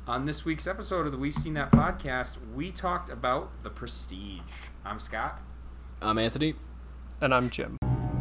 On this week's episode of the We've Seen That podcast, we talked about The Prestige. I'm Scott. I'm Anthony. And I'm Jim.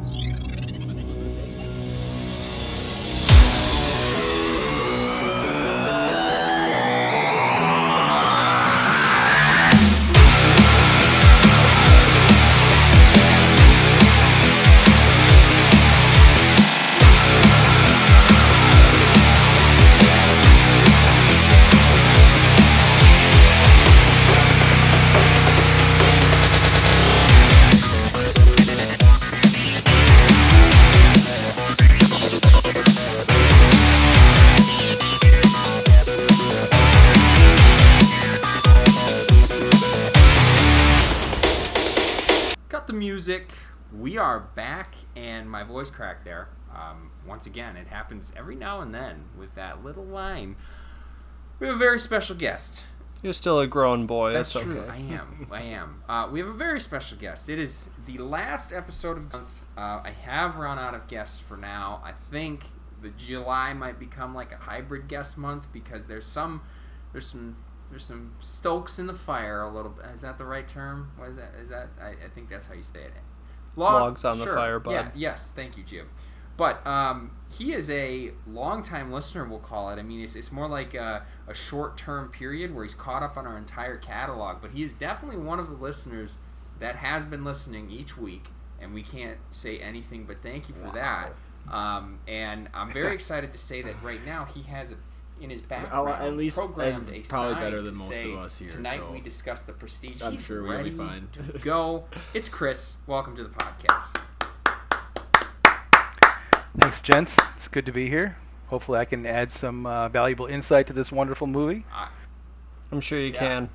Music. We are back, and my voice cracked there. Once again, it happens every now and then with that little line. We have a very special guest. You're still a grown boy. That's okay. true. I am. We have a very special guest. It is the last episode of the month. I have run out of guests for now. I think the July might become like a hybrid guest month because there's some stokes in the fire a little bit. Is that the right term? What is that? I think that's how you say it. Logs on the fire, bud. Yeah, yes, thank you, Jim. But he is a long-time listener, we'll call it. I mean, it's more like a short-term period where he's caught up on our entire catalog. But he is definitely one of the listeners that has been listening each week, and we can't say anything but thank you for that. And I'm very excited to say that right now he has in his background, at least programmed a probably sign better than to most say, of us here. Tonight so we discuss The Prestige. I'm He's sure we'll ready be fine. to go. It's Chris. Welcome to the podcast. Thanks, gents. It's good to be here. Hopefully I can add some valuable insight to this wonderful movie. I'm sure you can.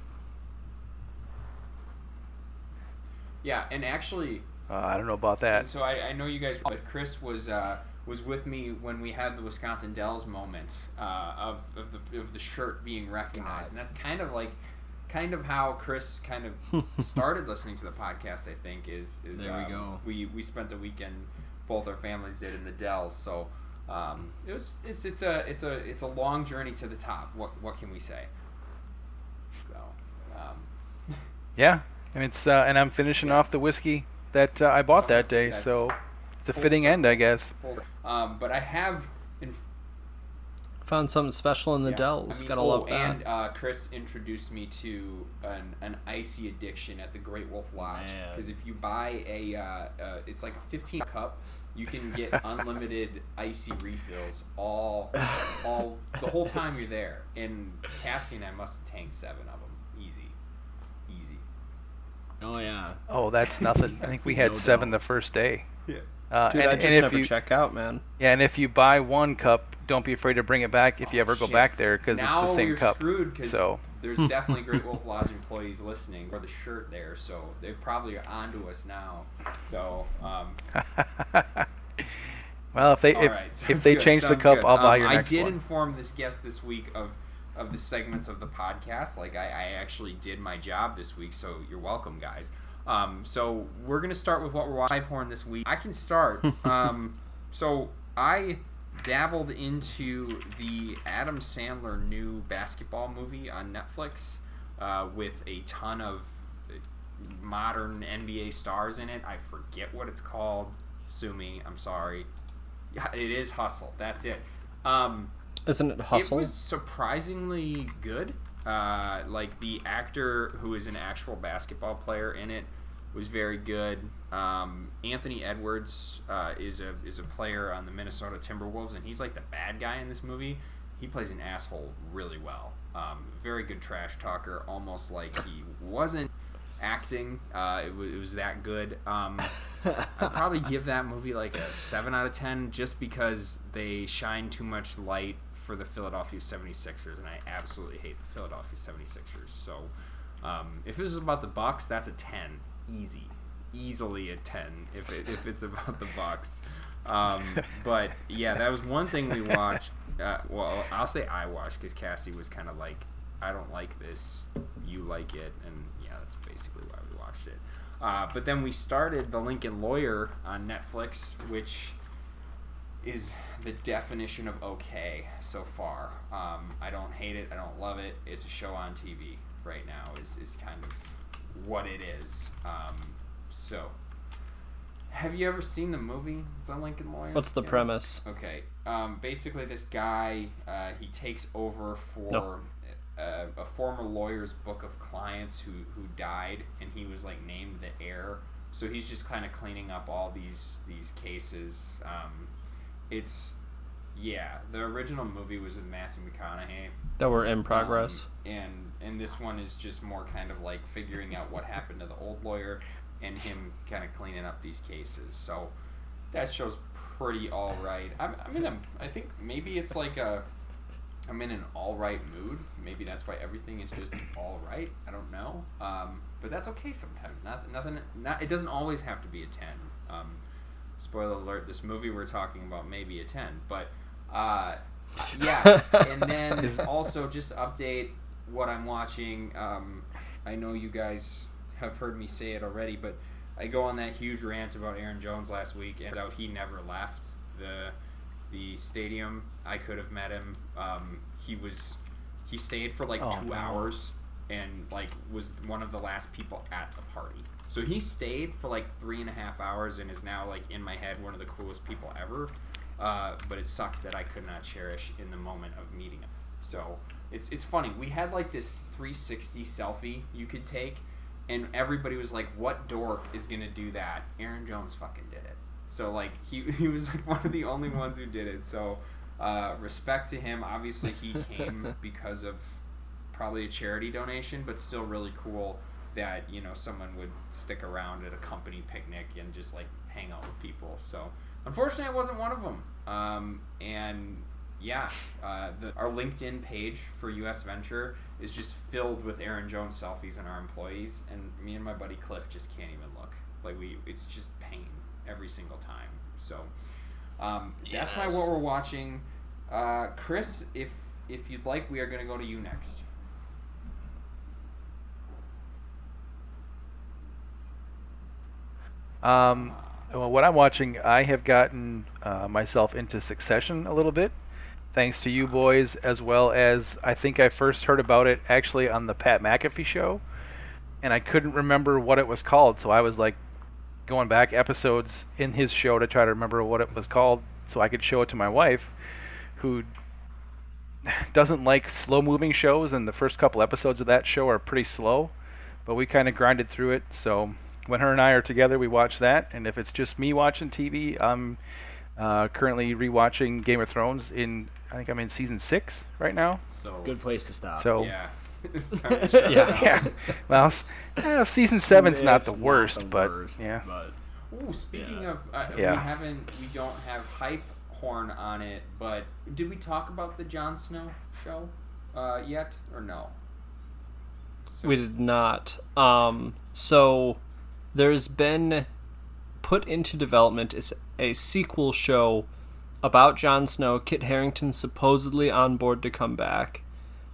Yeah, and actually... I don't know about that. And so I know you guys... But Chris was with me when we had the Wisconsin Dells moment of the shirt being recognized. And that's kind of how Chris kind of started listening to the podcast, I think, is there we go. We spent a weekend, both our families did, in the Dells. So it's a long journey to the top. What can we say? So yeah, and it's and I'm finishing off the whiskey that I bought that day, so it's a fitting end, I guess. But I have found something special in the Dells. Gotta love that. And Chris introduced me to an icy addiction at the Great Wolf Lodge. Because if you buy it's like a 15 cup, you can get unlimited icy refills all the whole time you're there. And Cassie and I must have tanked 7 of them. Easy. Oh yeah. Oh, that's nothing. I think we had 7 the first day. Yeah. Dude, I just never check out, man. Yeah, and if you buy 1 cup, don't be afraid to bring it back if you ever go back there, because it's the same cup. Now we're screwed because there's definitely Great Wolf Lodge employees listening for the shirt there, so they probably are onto us now. So, well, if they change the cup, I'll buy your next one. I did inform this guest this week of the segments of the podcast. Like I actually did my job this week, so you're welcome, guys. So we're going to start with what we're watching porn this week. I can start. So I dabbled into the Adam Sandler new basketball movie on Netflix with a ton of modern NBA stars in it. I forget what it's called. Sue me. I'm sorry. It is Hustle. That's it. Isn't it Hustle? It was surprisingly good. Like the actor who is an actual basketball player in it was very good. Anthony Edwards is a player on the Minnesota Timberwolves, and he's like the bad guy in this movie. He plays an asshole really well. Very good trash talker, almost like he wasn't acting. It was that good. I'd probably give that movie like a 7 out of 10 just because they shine too much light for the Philadelphia 76ers, and I absolutely hate the Philadelphia 76ers. So if this is about the Bucks, that's a 10. Easily a 10 if it's about the Bucks. But yeah, that was one thing we watched. Well, I'll say I watched because Cassie was kind of like, I don't like this, you like it, and yeah, that's basically why we watched it. But then we started The Lincoln Lawyer on Netflix, which is the definition of okay so far. I don't hate it. I don't love it. It's a show on TV right now is kind of what it is. So, have you ever seen the movie, The Lincoln Lawyer? What's the premise? Okay. Basically, this guy, he takes over for a former lawyer's book of clients who died, and he was like named the heir. So he's just kind of cleaning up all these cases. The original movie was with Matthew McConaughey. That were in progress. And this one is just more kind of like figuring out what happened to the old lawyer and him kind of cleaning up these cases. So that show's pretty all right. I think maybe it's like I'm in an all right mood. Maybe that's why everything is just all right. I don't know. But that's okay sometimes. It doesn't always have to be a 10. Spoiler alert, this movie we're talking about may be a 10. But, yeah. And then also just update what I'm watching. I know you guys have heard me say it already, but I go on that huge rant about Aaron Jones last week, and he never left the stadium. I could have met him. He stayed for like 2 hours and like was one of the last people at the party. So he stayed for like 3.5 hours and is now like in my head one of the coolest people ever. But it sucks that I could not cherish in the moment of meeting him. So it's funny. We had like this 360 selfie you could take, and everybody was like, "What dork is gonna do that?" Aaron Jones fucking did it. So like he was like one of the only ones who did it. So respect to him. Obviously he came because of probably a charity donation, but still really cool that someone would stick around at a company picnic and just like hang out with people. So unfortunately I wasn't one of them. Our LinkedIn page for US Venture is just filled with Aaron Jones selfies and our employees, and me and my buddy Cliff just can't even look. Like it's just pain every single time. So that's what we're watching. Chris, if you'd like, we are going to go to you next. Well, what I'm watching, I have gotten myself into Succession a little bit, thanks to you boys, as well as I think I first heard about it actually on the Pat McAfee show, and I couldn't remember what it was called, so I was like going back episodes in his show to try to remember what it was called so I could show it to my wife, who doesn't like slow-moving shows, and the first couple episodes of that show are pretty slow, but we kind of grinded through it. So when her and I are together, we watch that, and if it's just me watching TV, I'm currently rewatching Game of Thrones. I think I'm in season 6 right now. So good place to stop. So yeah. Yeah. Well, season 7's not the worst, but yeah. Ooh, speaking of, yeah. we don't have hype horn on it, but did we talk about the Jon Snow show yet, or no? We did not. So there's been put into development is a sequel show about Jon Snow. Kit Harington supposedly on board to come back.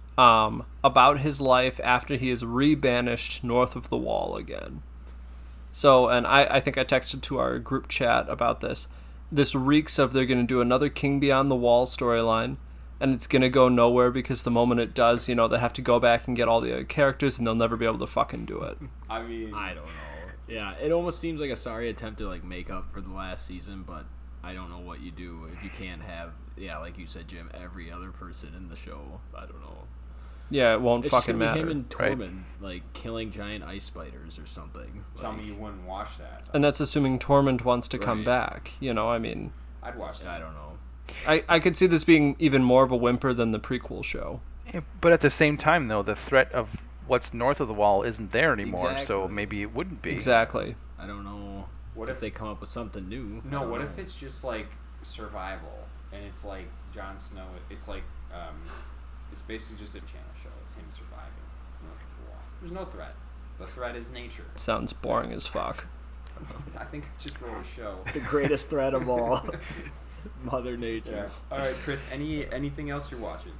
About his life after he is re-banished north of the Wall again. So, and I think I texted to our group chat about this. This reeks of they're going to do another King Beyond the Wall storyline, and it's going to go nowhere because the moment it does, they have to go back and get all the other characters, and they'll never be able to fucking do it. I mean, I don't know. Yeah, it almost seems like a sorry attempt to like make up for the last season, but I don't know what you do if you can't have, like you said, Jim, every other person in the show. I don't know. Yeah, it won't it's fucking matter. Him and Tormund, like, killing giant ice spiders or something. Tell me you wouldn't watch that. And that's assuming Tormund wants to come back. I mean... I'd watch that. I don't know. I could see this being even more of a whimper than the prequel show. Yeah, but at the same time, though, the threat of what's north of the Wall isn't there anymore, so maybe it wouldn't be. Exactly. I don't know. What if they come up with something new? No, what if it's just, like, survival, and it's, like, Jon Snow, it's, like, it's basically just a channel show. It's him surviving north of the Wall. There's no threat. The threat is nature. Sounds boring as fuck. I think I just wrote a show. The greatest threat of all. Mother Nature. Yeah. All right, Chris, anything else you're watching?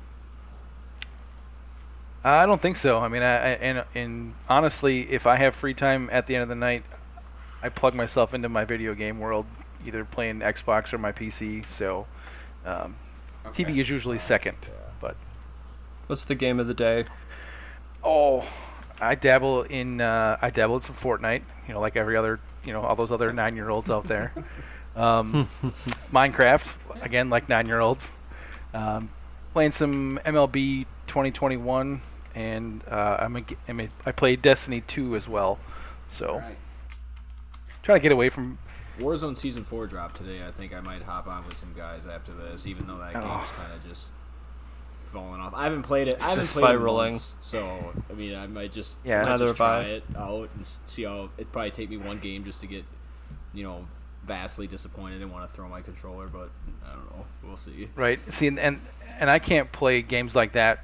I don't think so. I mean, and honestly, if I have free time at the end of the night, I plug myself into my video game world either playing Xbox or my PC. So Okay. TV is usually second. But What's the game of the day? I dabble in some Fortnite. Like every other all those other 9-year-olds out there. Minecraft again, like 9-year-olds. Playing some MLB 2021, and I played Destiny 2 as well. So Right. try to get away from. Warzone Season 4 dropped today. I think I might hop on with some guys after this, even though that game's kind of just falling off. I haven't played it. I haven't played it Spiraling. once, so I mean, I might just neither have try I. it out and see how. It'd probably take me one game just to get, vastly disappointed and want to throw my controller, but I don't know. We'll see. Right. See, and I can't play games like that,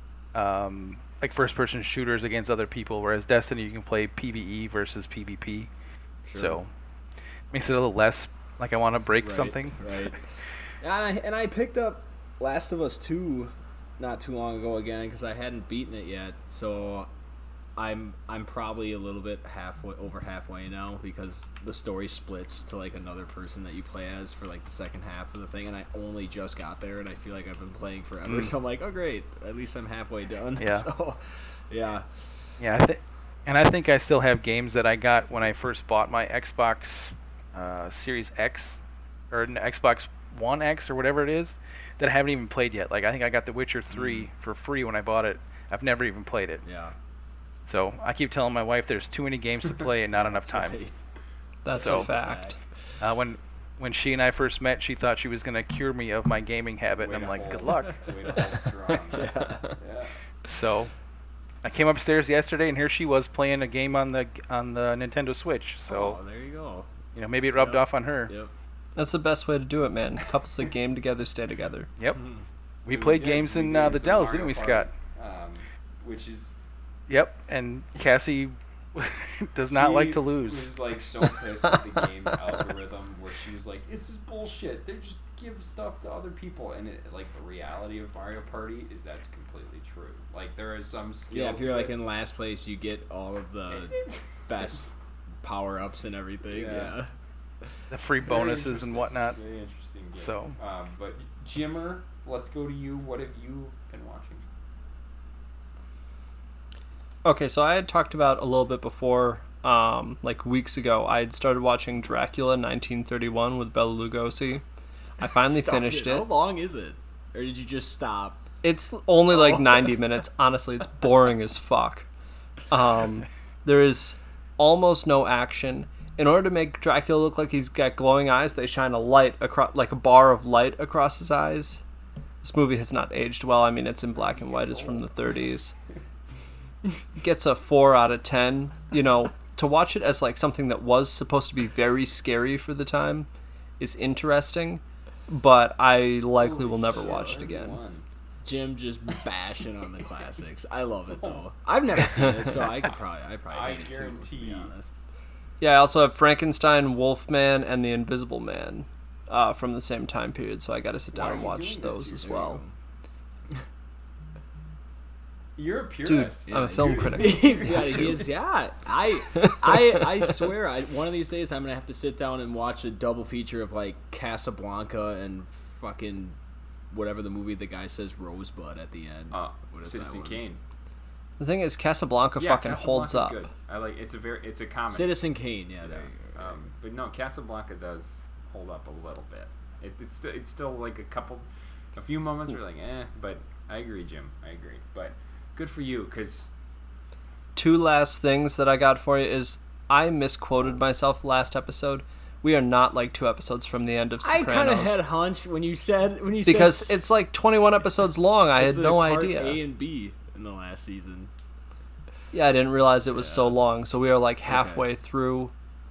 like first-person shooters against other people. Whereas Destiny, you can play PvE versus PvP. Sure. So makes it a little less like I want to break Right, something. Right. And I picked up Last of Us 2 not too long ago again because I hadn't beaten it yet. So I'm probably a little bit over halfway now because the story splits to like another person that you play as for like the second half of the thing, and I only just got there, and I feel like I've been playing forever. So I'm like, oh great, at least I'm halfway done. Yeah. So, yeah. Yeah, I think I still have games that I got when I first bought my Xbox Series X or an Xbox One X or whatever it is that I haven't even played yet. Like I think I got The Witcher 3 for free when I bought it. I've never even played it. Yeah. So I keep telling my wife there's too many games to play and not enough time. Right. That's So- a fact. When she and I first met, she thought she was going to cure me of my gaming habit, and I'm like, good luck. Way to hold strong. Yeah. So I came upstairs yesterday, and here she was playing a game on the Nintendo Switch. So Oh, there you go. maybe it rubbed Yep. off on her. Yep. That's the best way to do it, man. Couples that game together stay together. Yep. Mm-hmm. We played games in the Dells, didn't we, Scott? Which is Yep. And Cassie does not like to lose. She was like so pissed at the game's algorithm, where she was like, "This is bullshit. They just give stuff to other people." And like the reality of Mario Party is that's completely true. Like there is some skill. Yeah, if you're to like it. in last place, you get all of the best power ups and everything. Yeah. Yeah. The free Very bonuses and interesting. whatnot. Very interesting game. So. But Jimmer, let's go to you. What have you been watching? Okay, so I had talked about a little bit before, like weeks ago. I had started watching Dracula 1931 with Bela Lugosi. I finally Stop finished How it. long is it? Or did you just stop? It's only like 90 minutes. Honestly, it's boring as fuck. There is almost no action. In order to make Dracula look like he's got glowing eyes, they shine a light across, like a bar of light across his eyes. This movie has not aged well. I mean, it's in black and white. It's from the 30s. Gets a 4 out of 10. To watch it as like something that was supposed to be very scary for the time is interesting, but I likely will never watch it again. Jim just bashing on the classics. I love it though. I've never seen it, so I probably I hate it too, to guarantee. be honest. Yeah, I also have Frankenstein, Wolfman, and The Invisible Man from the same time period, so I got to sit Why down are and you watch doing this those to as yourself? well. You're a Dude, purist. I'm a film You- critic. Yeah, have to. he is. Yeah, I swear, one of these days I'm gonna have to sit down and watch a double feature of like Casablanca and fucking whatever the movie the guy says Rosebud at the end. What is that Citizen one? Kane. The thing is, Casablanca fucking holds up. Casablanca's good. I like it's a comedy. Citizen Kane. Yeah, there you go. But no, Casablanca does hold up a little bit. It's still like a few moments where you're like, but I agree, Jim. I agree. But good for you, because Two last things that I got for you is I misquoted myself last episode. We are not like 2 episodes from the end of I Sopranos. kind of had a hunch when you said because it's like 21 episodes long. I had it's no part idea. A and B in the last season. Yeah, I didn't realize it was so long. So we are like halfway through.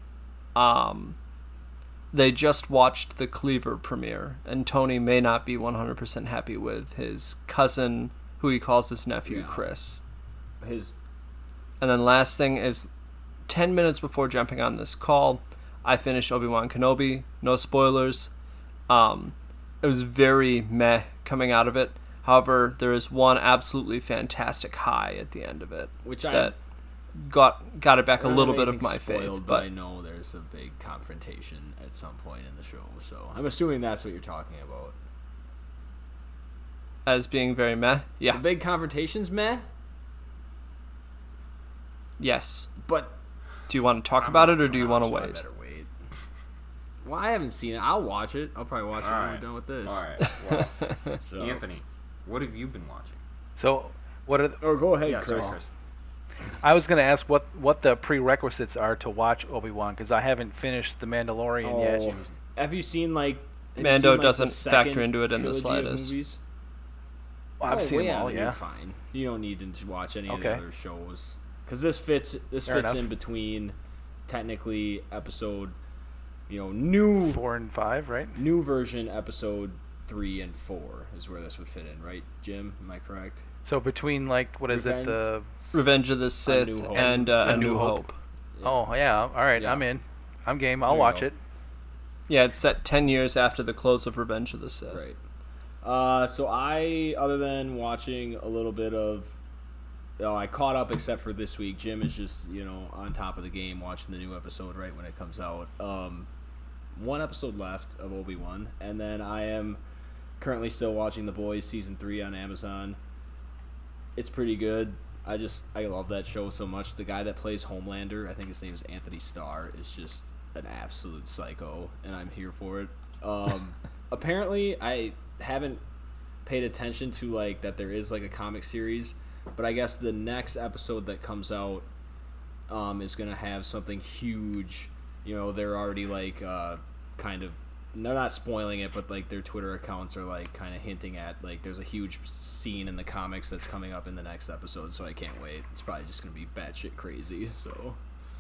They just watched the Cleaver premiere, and Tony may not be 100% happy with his cousin, who he calls his nephew, Yeah. Chris. His And then last thing is 10 minutes before jumping on this call, I finished Obi-Wan Kenobi. No spoilers. It was very meh coming out of it. However, there is one absolutely fantastic high at the end of it. which that got it back a I don't little have bit of anything my faith, spoiled, but I know there's a big confrontation at some point in the show, so I'm assuming that's what you're talking about. as being very meh, The yeah, big confrontation's meh, yes. but Do you want to talk I'm about not it, or do you want to so I wait? better wait. Well, I haven't seen it. I'll watch it. I'll probably watch it when we're done with this. All right. Well, So- Anthony, what have you been watching? So, what are Or go ahead, Yeah, sorry, Chris. Chris. I was going to ask what the prerequisites are to watch Obi-Wan, because I haven't finished The Mandalorian yet. Oh, have you seen like? have you Mando seen, like, doesn't the second factor into it in the trilogy of slightest. movies? I've seen them all, then yeah. You're fine. You don't need to watch any of Okay. the other shows because this fits Fair enough. in between. Technically, episode, new 4 and 5, right? new version episode 3 and 4 is where this would fit in, right, Jim? Am I correct? So between, like, what is Revenge. it, the... Revenge of the Sith New Hope. and A New Hope. Oh, yeah, all right, Yeah. I'm in. I'm game. There I'll you watch go. it. Yeah, it's set 10 years after the close of Revenge of the Sith. Right. So other than watching a little bit of, I caught up except for this week. Jim is just, on top of the game watching the new episode right when it comes out. One episode left of Obi-Wan, and then I am currently still watching The Boys Season 3 on Amazon. It's pretty good. I love that show so much. The guy that plays Homelander, I think his name is Anthony Starr, is just an absolute psycho, and I'm here for it. Apparently, I haven't paid attention to like that there is like a comic series, but I guess the next episode that comes out is gonna have something huge. They're already like kind of, they're not spoiling it, but like their Twitter accounts are like kind of hinting at like there's a huge scene in the comics that's coming up in the next episode, so I can't wait. It's probably just gonna be batshit crazy. So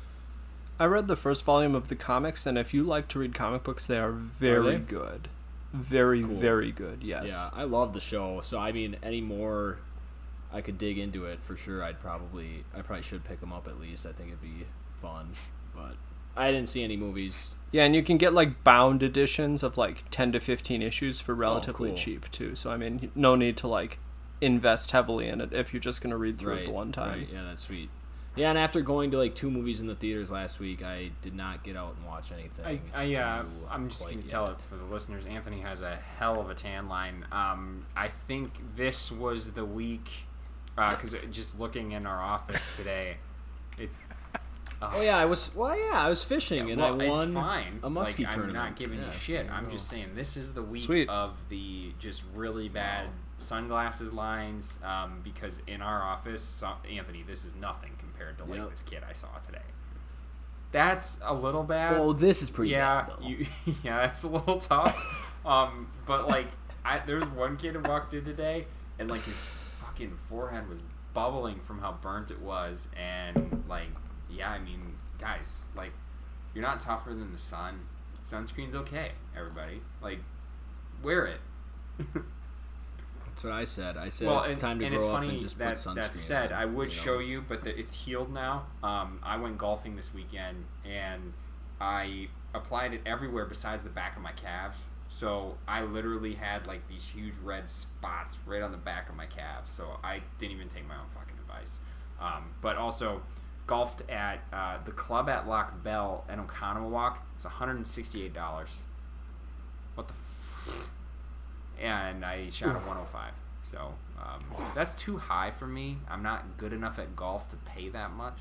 I read the first volume of the comics, and if you like to read comic books, they are very they? good. Very, Cool. very good, yes. yeah, I love the show. So I mean, any more I could dig into it for sure. I probably should pick them up at least. I think it'd be fun, but I didn't see any movies. Yeah, and you can get like bound editions of like 10 to 15 issues for relatively cool. cheap too. So I mean, no need to like invest heavily in it if you're just going to read through it Right, the one time. Right, yeah, that's sweet. Yeah, and after going to like 2 movies in the theaters last week, I did not get out and watch anything. I'm just quite gonna tell yet. it for the listeners. Anthony has a hell of a tan line. I think this was the week because just looking in our office today, it's. Oh yeah, I was fishing and well, I won it's fine. a muskie like, tournament. I'm not giving Yeah, you shit. there you I'm go. just saying this is the week Sweet. of the just really bad sunglasses lines because in our office, Anthony, this is nothing compared to like Yep. this kid I saw today. That's a little bad. Well, this is pretty yeah, bad though. yeah, that's a little tough. But like, there was one kid who walked in today, and like his fucking forehead was bubbling from how burnt it was, and like, yeah, I mean, guys, like, you're not tougher than the sun. Sunscreen's okay, everybody. Like, wear it. That's what I said. I said Well, it's time to and grow it's up funny and just that, put sunscreen that said, on, I would you know. show you, but it's healed now. I went golfing this weekend, and I applied it everywhere besides the back of my calves. So I literally had like these huge red spots right on the back of my calves. So I didn't even take my own fucking advice. But also golfed at the club at Loch Bell in Oconomowoc. It's $168. What the and I shot a 105. So that's too high for me. I'm not good enough at golf to pay that much.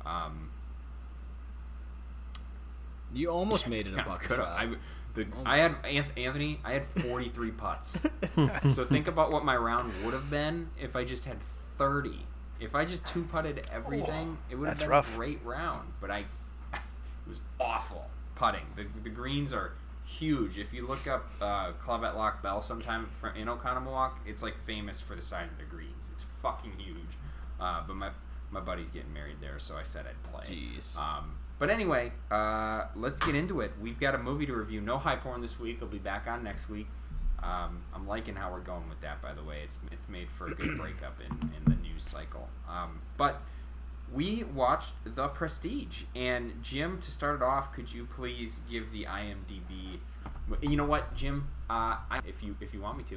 You almost made it a Yeah, bucket coulda- shot. I had Anthony. I had 43 putts. So think about what my round would have been if I just had 30. If I just 2-putted everything, it would have that's been rough. a great round. But it was awful putting. The greens are huge. If you look up Club at Loch Bell sometime in Oconomowoc, it's like famous for the size of the greens. It's fucking huge. But my buddy's getting married there, so I said I'd play. Jeez. But anyway, let's get into it. We've got a movie to review. No High Porn this week. I'll be back on next week. I'm liking how we're going with that, by the way. It's made for a good breakup in the news cycle. But we watched The Prestige. And Jim, to start it off, could you please give the IMDb... You know what, Jim? If you want me to.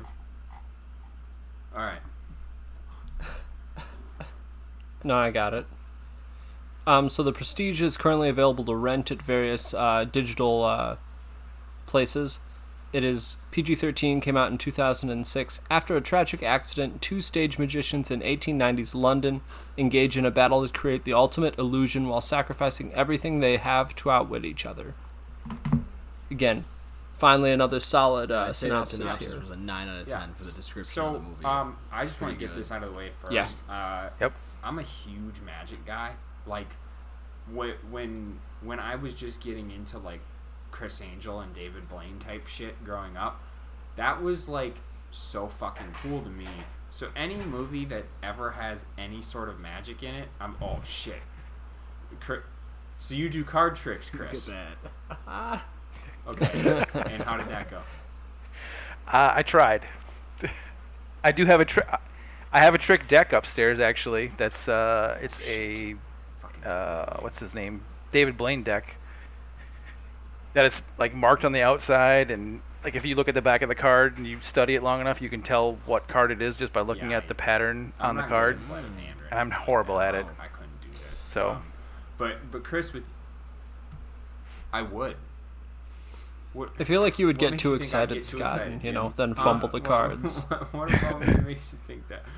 All right. No, I got it. So The Prestige is currently available to rent at various digital places. It is PG-13, came out in 2006. After a tragic accident, two stage magicians in 1890s London engage in a battle to create the ultimate illusion while sacrificing everything they have to outwit each other. Again, finally another solid synopsis here. Was a 9 out of 10 for the description so, of the movie. I just want to get this out of the way first. Yeah. Yep. I'm a huge Magic guy. Like, when I was just getting into, like, Chris Angel and David Blaine type shit growing up, that was, like, so fucking cool to me. So any movie that ever has any sort of magic in it, oh, shit. So you do card tricks, Chris. Look at that. Okay. And how did that go? I tried. I do have I have a trick deck upstairs, actually. That's it's a what's his name? David Blaine deck. That it's like marked on the outside, and like if you look at the back of the card and you study it long enough, you can tell what card it is just by looking at the pattern on the card. And I'm horrible at it. I couldn't do this. So, but Chris, I would. I feel like you would get makes too you think I'd excited, get too Scott, excited? and then fumble the cards. What about me makes you think that?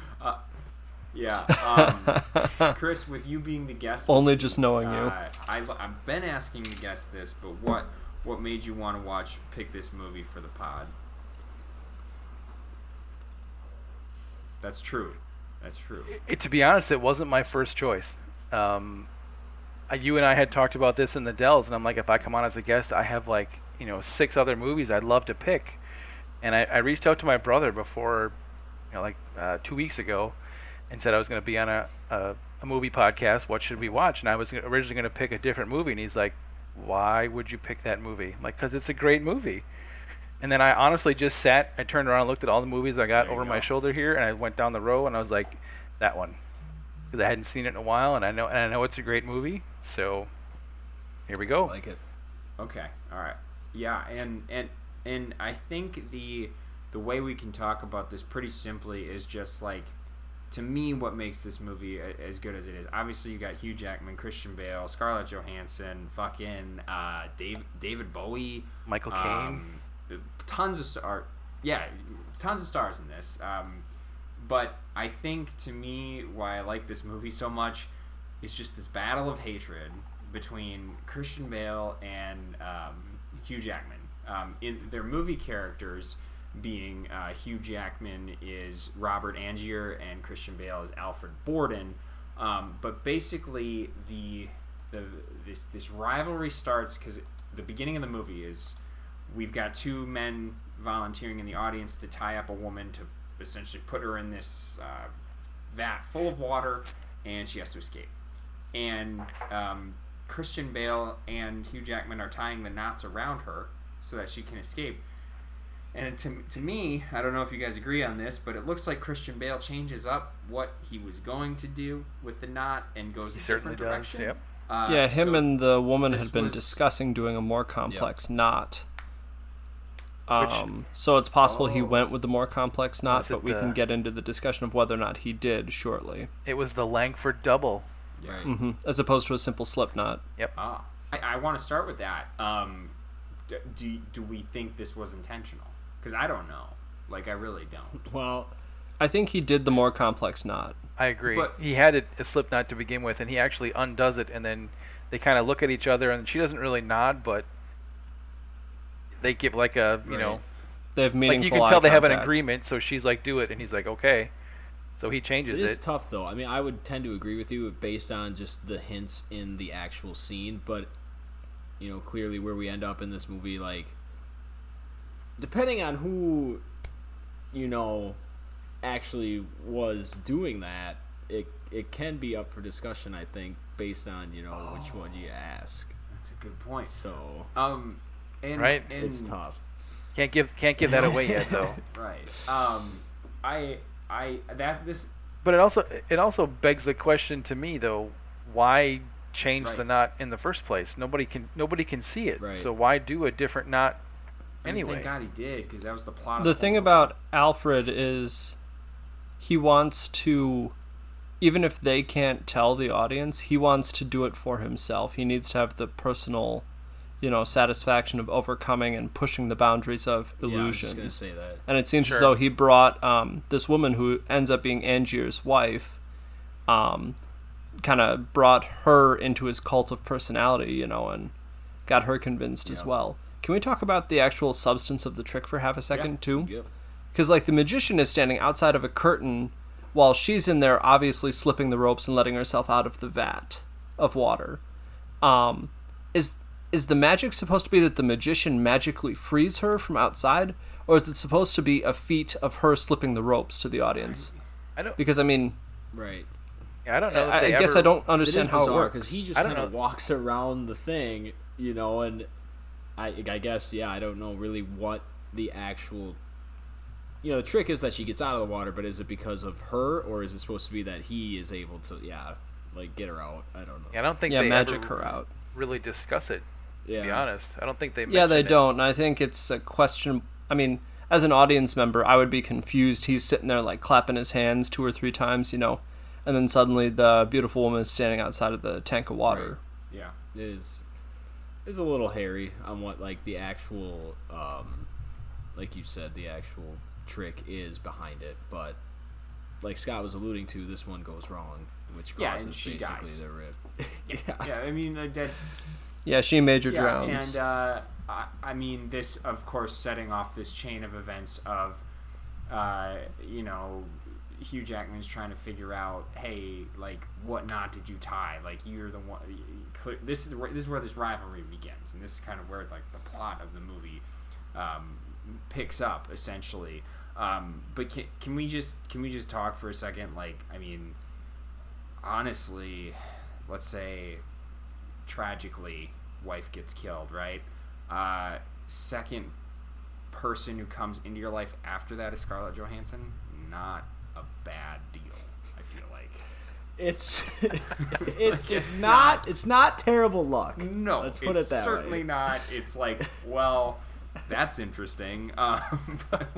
Yeah. Chris, with you being the guest, Only just knowing you. I've been asking the guest this, but what made you want to pick this movie for the pod? That's true. To be honest, it wasn't my first choice. You and I had talked about this in the Dells, and I'm like, if I come on as a guest, I have 6 other movies I'd love to pick. And I reached out to my brother before, 2 weeks ago, and said I was going to be on a movie podcast. What should we watch? And I was originally going to pick a different movie, and he's like, why would you pick that movie? I'm like, because it's a great movie. And then I honestly just sat, I turned around and looked at all the movies I got over my shoulder here, and I went down the row, and I was like, that one. Because I hadn't seen it in a while, and I know it's a great movie. So here we go. I like it. Okay. All right. Yeah, and I think the way we can talk about this pretty simply is just like, to me, what makes this movie as good as it is. Obviously, you got Hugh Jackman, Christian Bale, Scarlett Johansson, fucking David Bowie, Michael Caine, tons of stars in this. But I think, to me, why I like this movie so much is just this battle of hatred between Christian Bale and Hugh Jackman. In their movie characters being Hugh Jackman is Robert Angier and Christian Bale is Alfred Borden. But basically, this rivalry starts because the beginning of the movie is we've got 2 men volunteering in the audience to tie up a woman to essentially put her in this vat full of water, and she has to escape. And Christian Bale and Hugh Jackman are tying the knots around her so that she can escape. And to me, I don't know if you guys agree on this, but it looks like Christian Bale changes up what he was going to do with the knot and goes a different direction. Yep. Him and the woman had been discussing doing a more complex knot. So it's possible he went with the more complex knot, but we can get into the discussion of whether or not he did shortly. It was the Langford double. Right. Mm-hmm. As opposed to a simple slip knot. Yep. I want to start with that. Do we think this was intentional? Because I don't know. I really don't. Well, I think he did the more complex knot. I agree. But he had a slip knot to begin with, and he actually undoes it, and then they kind of look at each other, and she doesn't really nod, but they give they have meaningful you can tell they have an contact. agreement, so she's like, do it, and he's like, okay. So he changes it. It is tough, though. I mean, I would tend to agree with you based on just the hints in the actual scene, but, clearly where we end up in this movie, depending on who, actually was doing that, it can be up for discussion, I think, based on, which one you ask. That's a good point. So, right? It's tough. Can't give that away yet, though. Right. But it also begs the question to me, though, why change the knot in the first place? Nobody can see it. Right. So why do a different knot anyway? Thank God he did, because that was the plot. The thing about Alfred is he wants to even if they can't tell the audience, he wants to do it for himself. He needs to have the personal, satisfaction of overcoming and pushing the boundaries of illusions. Yeah, I was just gonna say that. And it seems as though he brought this woman who ends up being Angier's wife, kind of brought her into his cult of personality, and got her convinced as well. Can we talk about the actual substance of the trick for half a second, too? Yep. Because, the magician is standing outside of a curtain while she's in there obviously slipping the ropes and letting herself out of the vat of water. Is the magic supposed to be that the magician magically frees her from outside, or is it supposed to be a feat of her slipping the ropes to the audience? I don't. Because, right. I don't know. I guess I don't understand how it works. Because he just kind of walks around the thing, and I guess, I don't know really what the actual... the trick is that she gets out of the water, but is it because of her, or is it supposed to be that he is able to, get her out? I don't know. I don't think they magic ever her out. really discuss it, to be honest. I don't think they Yeah, they mention don't. And I think it's a question... I mean, as an audience member, I would be confused. He's sitting there, clapping his hands 2 or 3 times, and then suddenly the beautiful woman is standing outside of the tank of water. Right. Yeah. It is a little hairy on what, the actual, like you said, the actual trick is behind it, but like Scott was alluding to, this one goes wrong, which causes and she basically dies. the rip. Yeah, I mean that. Yeah, she major drowns. And I mean this, of course, setting off this chain of events of, Hugh Jackman's trying to figure out, hey, what knot did you tie? You're the one. This is where this rivalry begins, and this is kind of where the plot of the movie picks up essentially. But can we just talk for a second? I mean, honestly, let's say tragically, wife gets killed, right? Second person who comes into your life after that is Scarlett Johansson. Not a bad deal, I feel like. It's not terrible luck. No, let's put it that way. Certainly not. It's well, that's interesting. But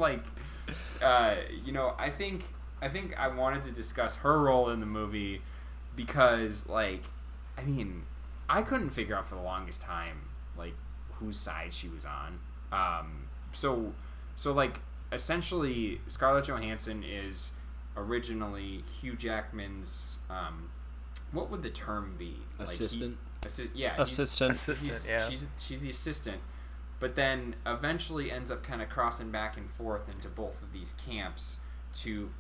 I think I wanted to discuss her role in the movie because I mean, I couldn't figure out for the longest time whose side she was on. So essentially Scarlett Johansson is originally Hugh Jackman's what would the term be? Assistant? Assistant. She's the assistant, but then eventually ends up kind of crossing back and forth into both of these camps to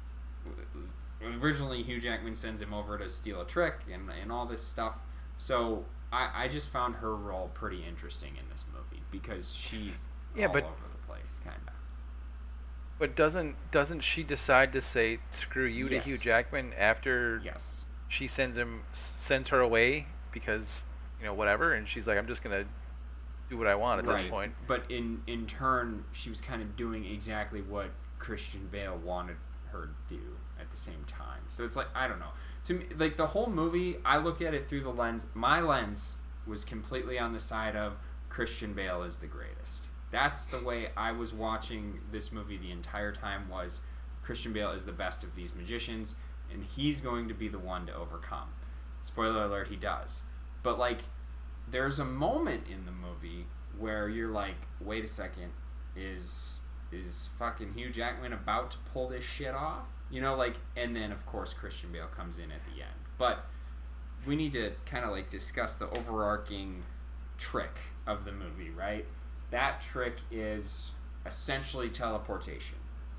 originally Hugh Jackman sends him over to steal a trick and all this stuff. So I just found her role pretty interesting in this movie because she's all over the place, kind of. But doesn't she decide to say screw you to Hugh Jackman after she sends her away because whatever, and she's like, I'm just gonna do what I want at this point. But in turn, she was kind of doing exactly what Christian Bale wanted her to do at the same time. So it's I don't know. To me, the whole movie, I look at it through the lens. My lens was completely on the side of Christian Bale is the greatest. That's the way I was watching this movie the entire time. Was Christian Bale is the best of these magicians, and he's going to be the one to overcome. Spoiler alert, he does. But there's a moment in the movie where you're wait a second, is fucking Hugh Jackman about to pull this shit off? And then of course Christian Bale comes in at the end. But we need to kind of discuss the overarching trick of the movie, right? That trick is essentially teleportation.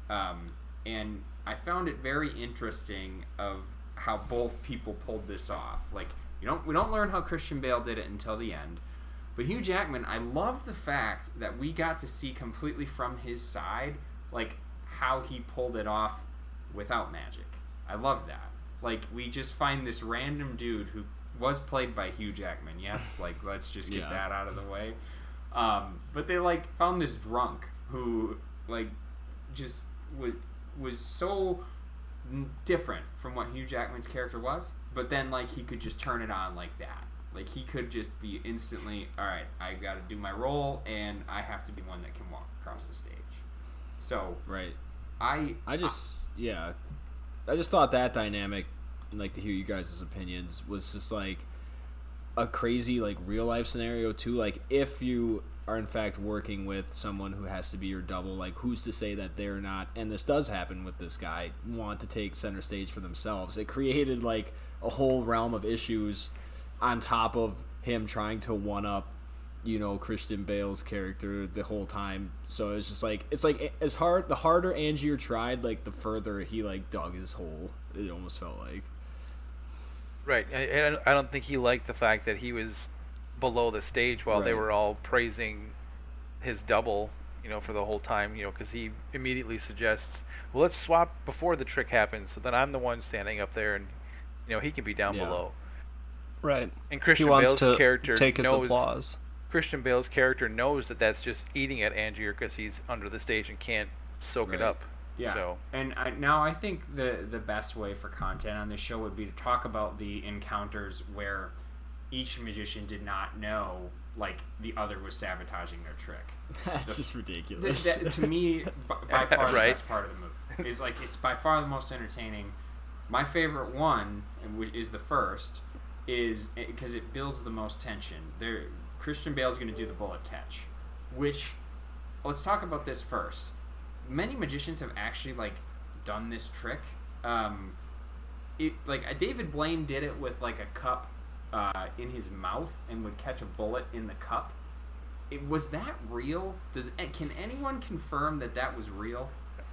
And I found it very interesting of how both people pulled this off. We don't learn how Christian Bale did it until the end. But Hugh Jackman, I love the fact that we got to see completely from his side, how he pulled it off without magic. I love that. We just find this random dude who was played by Hugh Jackman. Yes, let's just get that out of the way. But they found this drunk who just was so different from what Hugh Jackman's character was, but then he could just turn it on like that. He could just be instantly, all right, I got to do my role, and I have to be one that can walk across the stage. So right, I just thought that dynamic and like to hear you guys' opinions, was just like a crazy like real life scenario too. Like if you are in fact working with someone who has to be your double, like who's to say that they're not, and this does happen with this guy, want to take center stage for themselves. It created like a whole realm of issues on top of him trying to one up, you know, Christian Bale's character the whole time. So it's just like, it's like as hard, the harder Angier tried, like the further he like dug his hole. It almost felt like. Right. I don't think he liked the fact that he was below the stage while they Right. were all praising his double, you know, for the whole time, you know, because he immediately suggests, well, let's swap before the trick happens, so then I'm the one standing up there, and you know, he can be down Yeah. below. Right. And He Christian wants Bale's to character take his knows applause. Christian Bale's character knows that that's just eating at Angier because he's under the stage and can't soak it Right. up. Yeah. So And now I think the best way for content on this show would be to talk about the encounters where each magician did not know, like, the other was sabotaging their trick. That's just ridiculous. That, to me, by far the Right. best part of the movie is like it's by far the most entertaining. My favorite one, is the first, is because it builds the most tension. Christian Bale's going to do the bullet catch, which, let's talk about this first. Many magicians have actually like done this trick. David Blaine did it with like a cup in his mouth and would catch a bullet in the cup. Was that real? Can anyone confirm that was real?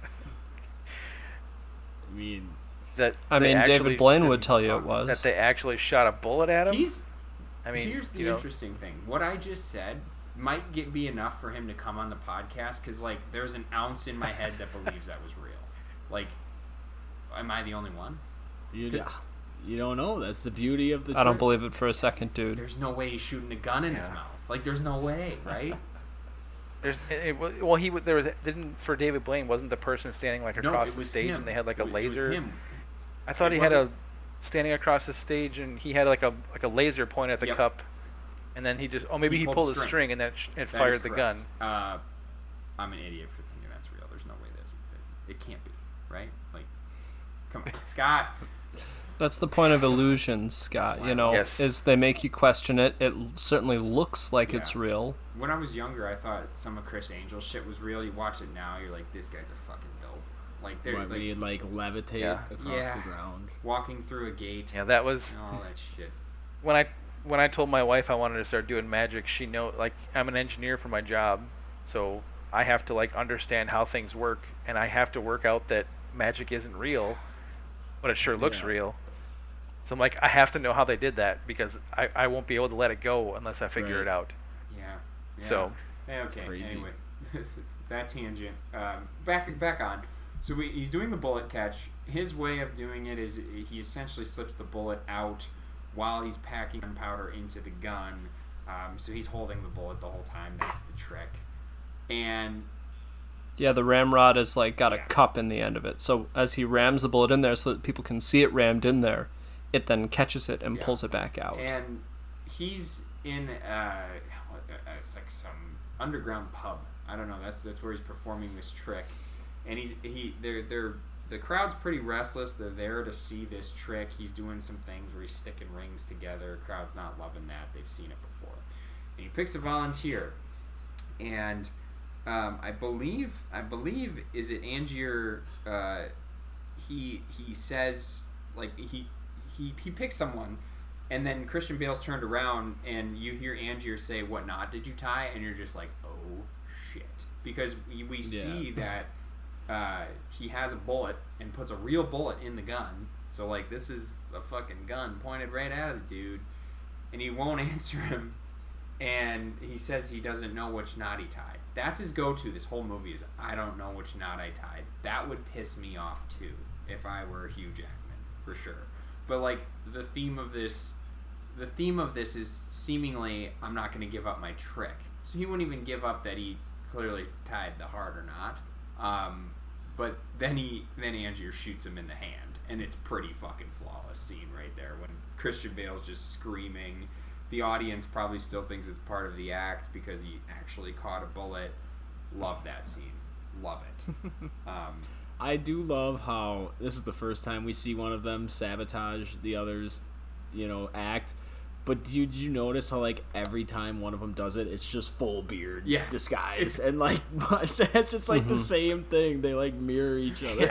I mean, that I they mean, actually David Blaine would didn't tell you it talk- was. that they actually shot a bullet at him. I mean, Here's the you know, interesting thing. What I just said might be enough for him to come on the podcast, because like there's an ounce in my head that believes that was real. Like, am I the only one? you don't know. That's the beauty of the I don't trick. believe it for a second, dude. There's no way he's shooting a gun in his Yeah. mouth. Like, there's no way, right? for David Blaine, wasn't the person standing like across it the was stage him. and they had like a It was laser? him. I thought It he had a wasn't- standing across the stage and he had like a laser pointed at the Yep. cup, and then he just maybe he pulled the string and then it That is fired the gun. correct. I'm an idiot for thinking that's real. There's no way it can't be, right? Like, come on, Scott. That's the point of illusions, Scott. why- You know, Yes. is they make you question it. It certainly looks like it's Yeah. real. When I was younger, I thought some of Chris Angel's shit was real. You watch it now, you're like, this guy's a fucking dope. Like, they're What, when like he'd like levitate Yeah. across Yeah. the ground. walking through a gate Yeah, that was and all that shit. when I told my wife I wanted to start doing magic. She like I'm an engineer for my job, so I have to like understand how things work, and I have to work out that magic isn't real, but it sure looks Yeah. real. So I'm like, I have to know how they did that because I won't be able to let it go unless I figure Right. it out. Yeah. So Okay. Crazy. Anyway, that tangent. Back on. So he's doing the bullet catch. His way of doing it is he essentially slips the bullet out while he's packing gunpowder into the gun. So he's holding the bullet the whole time. That's the trick. And Yeah, the ramrod is like got a Yeah. cup in the end of it. So as he rams the bullet in there so that people can see it rammed in there, it then catches it and Yeah. pulls it back out. And he's in it's like some underground pub. I don't know. That's where he's performing this trick, and the crowd's pretty restless. They're there to see this trick. He's doing some things where he's sticking rings together. Crowd's not loving that. They've seen it before, and he picks a volunteer, and I believe is it Angier? He says like he picks someone, and then Christian Bale's turned around and you hear Angier say, "What knot did you tie?" And you're just like, "Oh shit," because we see that he has a bullet and puts a real bullet in the gun. So like this is a fucking gun pointed right at the dude, and he won't answer him. And he says he doesn't know which knot he tied. That's his go-to. This whole movie is, I don't know which knot I tied. That would piss me off too if I were Hugh Jackman, for sure. But like the theme of this is seemingly I'm not going to give up my trick. So he wouldn't even give up that he clearly tied the harder knot. But then Angier shoots him in the hand, and it's pretty fucking flawless scene right there when Christian Bale's just screaming. The audience probably still thinks it's part of the act because he actually caught a bullet. Love that scene. Love it. I do love how this is the first time we see one of them sabotage the others, act. But did you notice how, like, every time one of them does it, it's just full beard disguise? And, like, mustache, it's, like, the same thing. They, like, mirror each other.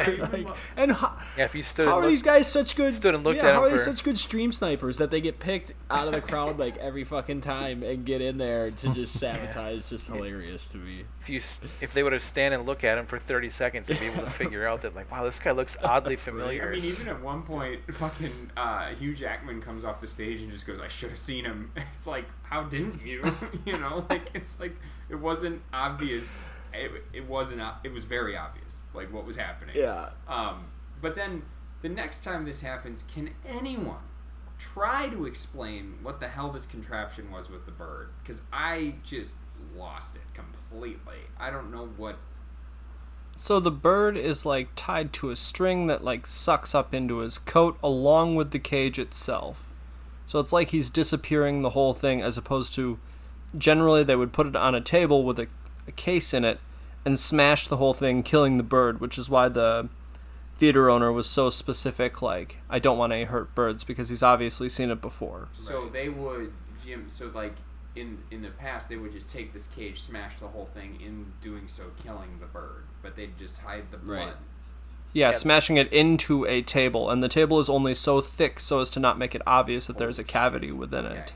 If you stood how are these guys such good... Stood and looked at how them are they such good stream snipers that they get picked out of the crowd, like, every fucking time and get in there to just sabotage? It's just hilarious to me. If they would have stand and look at him for 30 seconds, they'd be able to figure out that, like, wow, this guy looks oddly familiar. I mean, even at one point, fucking Hugh Jackman comes off the stage and just goes, I should have seen him. It's like, how didn't you? It's like, it wasn't obvious. It wasn't. It was very obvious, like, what was happening. Yeah. But then the next time this happens, can anyone try to explain what the hell this contraption was with the bird? Because I just lost it completely. I don't know what. So the bird is, like, tied to a string that, like, sucks up into his coat along with the cage itself. So it's like he's disappearing the whole thing, as opposed to generally they would put it on a table with a case in it and smash the whole thing, killing the bird, which is why the theater owner was so specific, like, I don't want any hurt birds, because he's obviously seen it before. So they would, Jim, so, like, in the past, they would just take this cage, smash the whole thing, in doing so killing the bird, but they'd just hide the blood. Right. Yeah, smashing it into a table, and the table is only so thick so as to not make it obvious that there's a cavity within it.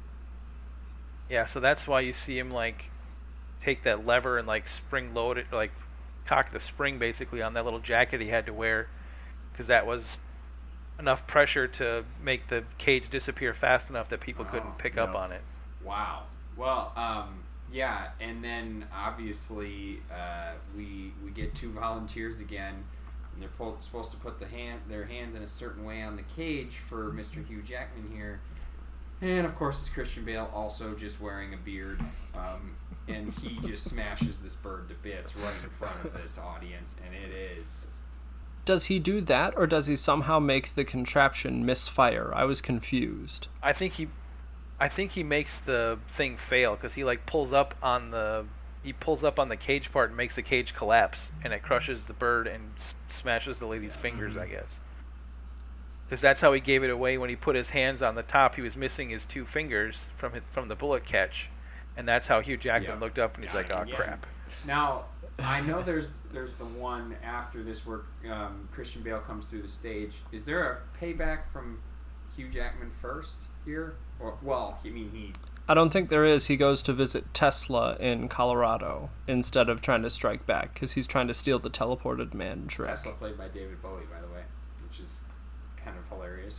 Yeah, so that's why you see him, like, take that lever and, like, spring load it, like, cock the spring basically on that little jacket he had to wear, because that was enough pressure to make the cage disappear fast enough that people couldn't pick up on it. Wow. Well, yeah, and then obviously we get two volunteers again. And they're supposed to put their hands in a certain way on the cage for Mr. Hugh Jackman here. And, of course, it's Christian Bale, also just wearing a beard. And he just smashes this bird to bits right in front of this audience. And it is... Does he do that, or does he somehow make the contraption misfire? I was confused. I think he makes the thing fail, because he, like, pulls up on the cage part and makes the cage collapse, and it crushes the bird and smashes the lady's fingers, I guess. Because that's how he gave it away. When he put his hands on the top, he was missing his two fingers from the bullet catch, and that's how Hugh Jackman looked up and he's like, "Oh crap!" Now I know there's the one after this where Christian Bale comes through the stage. Is there a payback from Hugh Jackman first here, or he? I don't think there is. He goes to visit Tesla in Colorado instead of trying to strike back, because he's trying to steal the teleported man Shrek. Tesla played by David Bowie, by the way, which is kind of hilarious.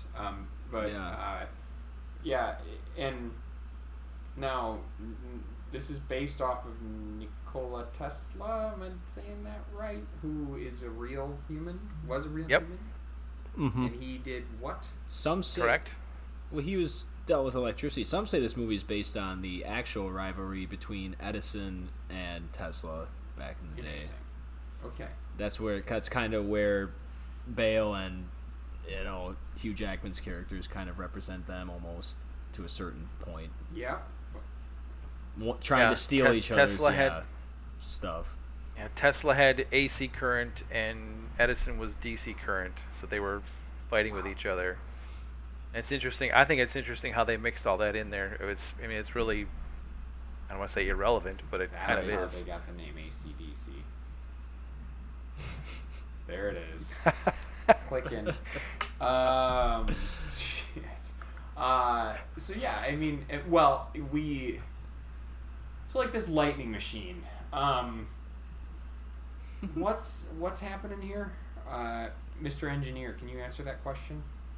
And now this is based off of Nikola Tesla. Am I saying that right? Who is a real human? Was a real human? Mm-hmm. And he did what? Some say, Correct. Well, he was dealt with electricity. Some say this movie is based on the actual rivalry between Edison and Tesla back in the day. Interesting. Okay. That's kind of where Bale and Hugh Jackman's characters kind of represent them almost to a certain point. Yeah. Trying to steal each other's Tesla had stuff. Yeah, Tesla had AC current and Edison was DC current, so they were fighting with each other. And it's interesting. I think it's interesting how they mixed all that in there. It's really, I don't want to say irrelevant, but it kind of That's is. how they got the name AC/DC. There it is. Clicking. Shit. So yeah, I mean, so like this lightning machine. What's happening here? Mr. Engineer, can you answer that question?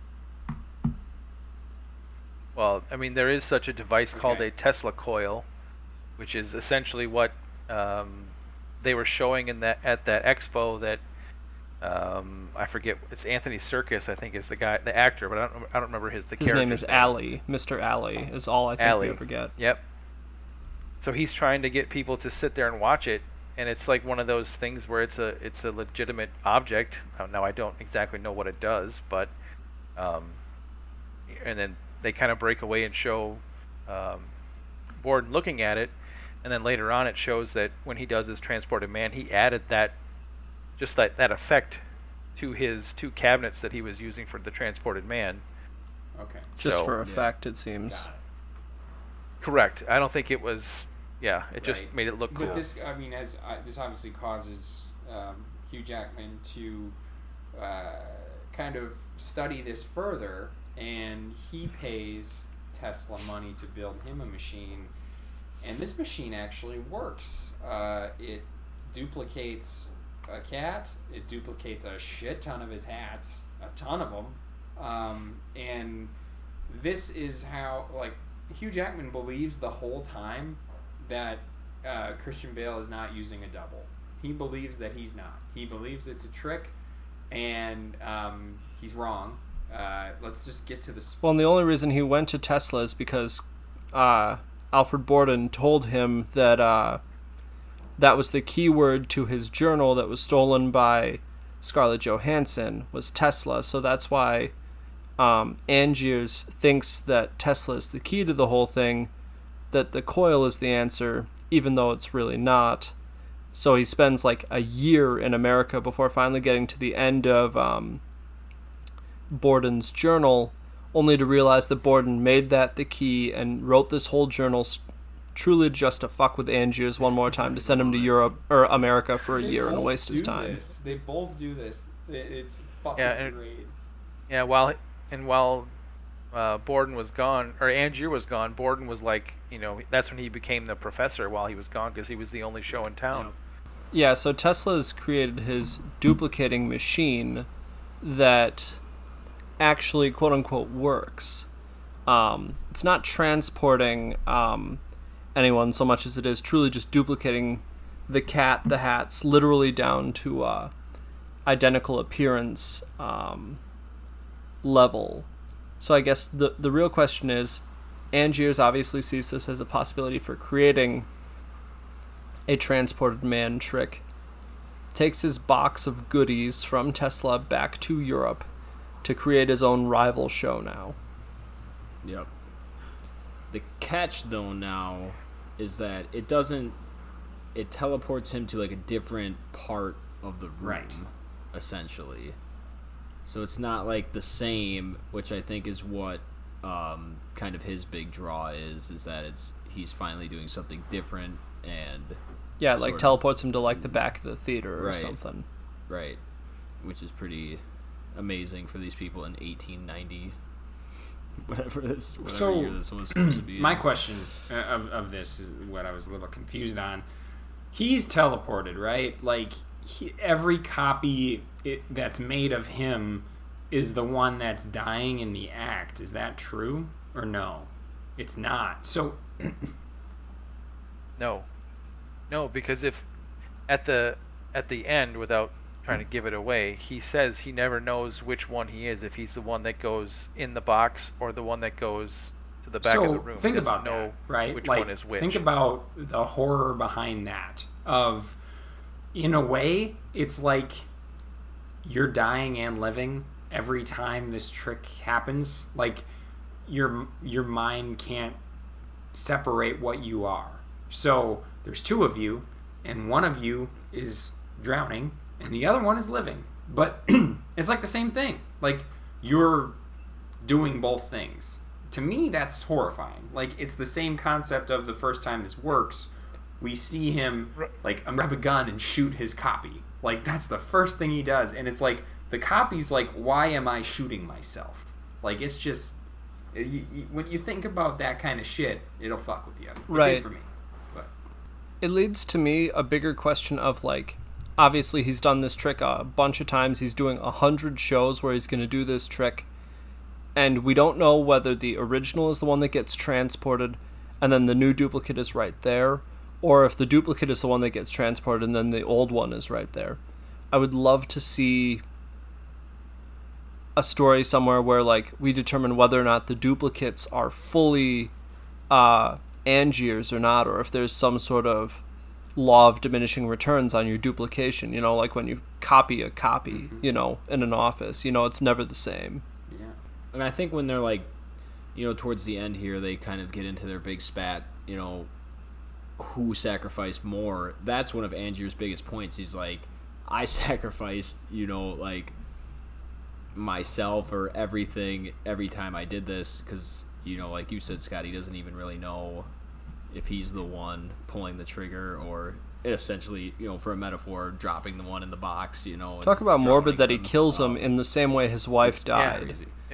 Well, I mean, there is such a device called a Tesla coil, which is essentially what they were showing at that expo that I forget. It's Anthony Serkis, I think, is the actor, but I don't remember his character's name is Ali. Mr. Ali is all I think we ever get. Yep. So he's trying to get people to sit there and watch it, and it's like one of those things where it's a legitimate object. Now I don't exactly know what it does, but and then they kind of break away and show Borden looking at it, and then later on it shows that when he does his transported man, he added that just that effect to his 2 cabinets that he was using for the transported man. Okay. Just So- for effect, it seems. Got it. Correct. I don't think it was. Yeah, it just Right. made it look cool. But this, I mean, this obviously causes Hugh Jackman to kind of study this further, and he pays Tesla money to build him a machine, and this machine actually works. It duplicates a cat. It duplicates a shit ton of his hats, a ton of them, and this is how, like, Hugh Jackman believes the whole time that Christian Bale is not using a double. He believes that he's not. He believes it's a trick, and he's wrong. Let's just get to the... Well, and the only reason he went to Tesla is because Alfred Borden told him that that was the keyword to his journal that was stolen by Scarlett Johansson, was Tesla. So that's why Angiers thinks that Tesla is the key to the whole thing, that the coil is the answer, even though it's really not. So he spends like a year in America before finally getting to the end of Borden's journal, only to realize that Borden made that the key and wrote this whole journal truly just to fuck with Angiers one more time, to send him to Europe or America for a year and waste his time. They both do this. It's fucking Yeah, great. Yeah, while Borden was gone, or Angier was gone, Borden was like, that's when he became the professor while he was gone, because he was the only show in town. Yeah, so Tesla's created his duplicating machine that actually, quote-unquote, works. It's not transporting anyone so much as it is truly just duplicating the cat, the hats, literally down to identical appearance level. So I guess the real question is, Angiers obviously sees this as a possibility for creating a transported man trick, takes his box of goodies from Tesla back to Europe to create his own rival show now. Yep. The catch, though, now is that it teleports him to like a different part of the room, Right. essentially. So it's not like the same, which I think is what kind of his big draw is that he's finally doing something different, and Yeah, like sort of- teleports him to like the back of the theater or Right. something. right, which is pretty amazing for these people in 1890, whatever So, year this was supposed to be. My question of this is what I was a little confused on. He's teleported, right? Like, every copy that's made of him is the one that's dying in the act. Is that true? Or no? It's not. So, No, because if at the end, without trying to give it away, he says he never knows which one he is, if he's the one that goes in the box or the one that goes to the back of the room. think He doesn't about know that, right? which Like, one is which. think about the horror behind that. Of, in a way, it's like you're dying and living every time this trick happens. Like, your mind can't separate what you are. So there's two of you, and one of you is drowning, and the other one is living. But it's like the same thing. Like, you're doing both things. To me, that's horrifying. Like, it's the same concept of the first time this works. We see him, like, grab a gun and shoot his copy. Like, that's the first thing he does. And it's like, the copy's like, why am I shooting myself? Like, it's just... when you think about that kind of shit, it'll fuck with you. It Right. did for me. But It leads to me a bigger question of, like, obviously he's done this trick a bunch of times. He's doing 100 shows where he's going to do this trick. And we don't know whether the original is the one that gets transported and then the new duplicate is right there, or if the duplicate is the one that gets transported and then the old one is right there. I would love to see a story somewhere where, like, we determine whether or not the duplicates are fully Angiers or not, or if there's some sort of law of diminishing returns on your duplication, like when you copy a copy, in an office, it's never the same. yeah. And I think when they're like, towards the end here, they kind of get into their big spat, who sacrificed more. That's one of Angier's biggest points. He's like, I sacrificed, like myself or everything every time I did this because, like you said, Scott, he doesn't even really know if he's the one pulling the trigger or essentially, for a metaphor, dropping the one in the box, Talk about morbid that he kills him in the same way his wife died.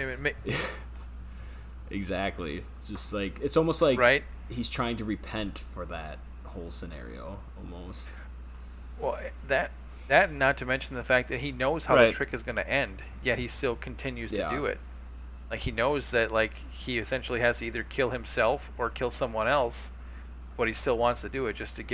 Exactly. It's just like, it's almost like right? He's trying to repent for that whole scenario, almost. Well, that not to mention the fact that he knows how the trick is going to end, yet he still continues to do it. Like, he knows that, like, he essentially has to either kill himself or kill someone else, but he still wants to do it just to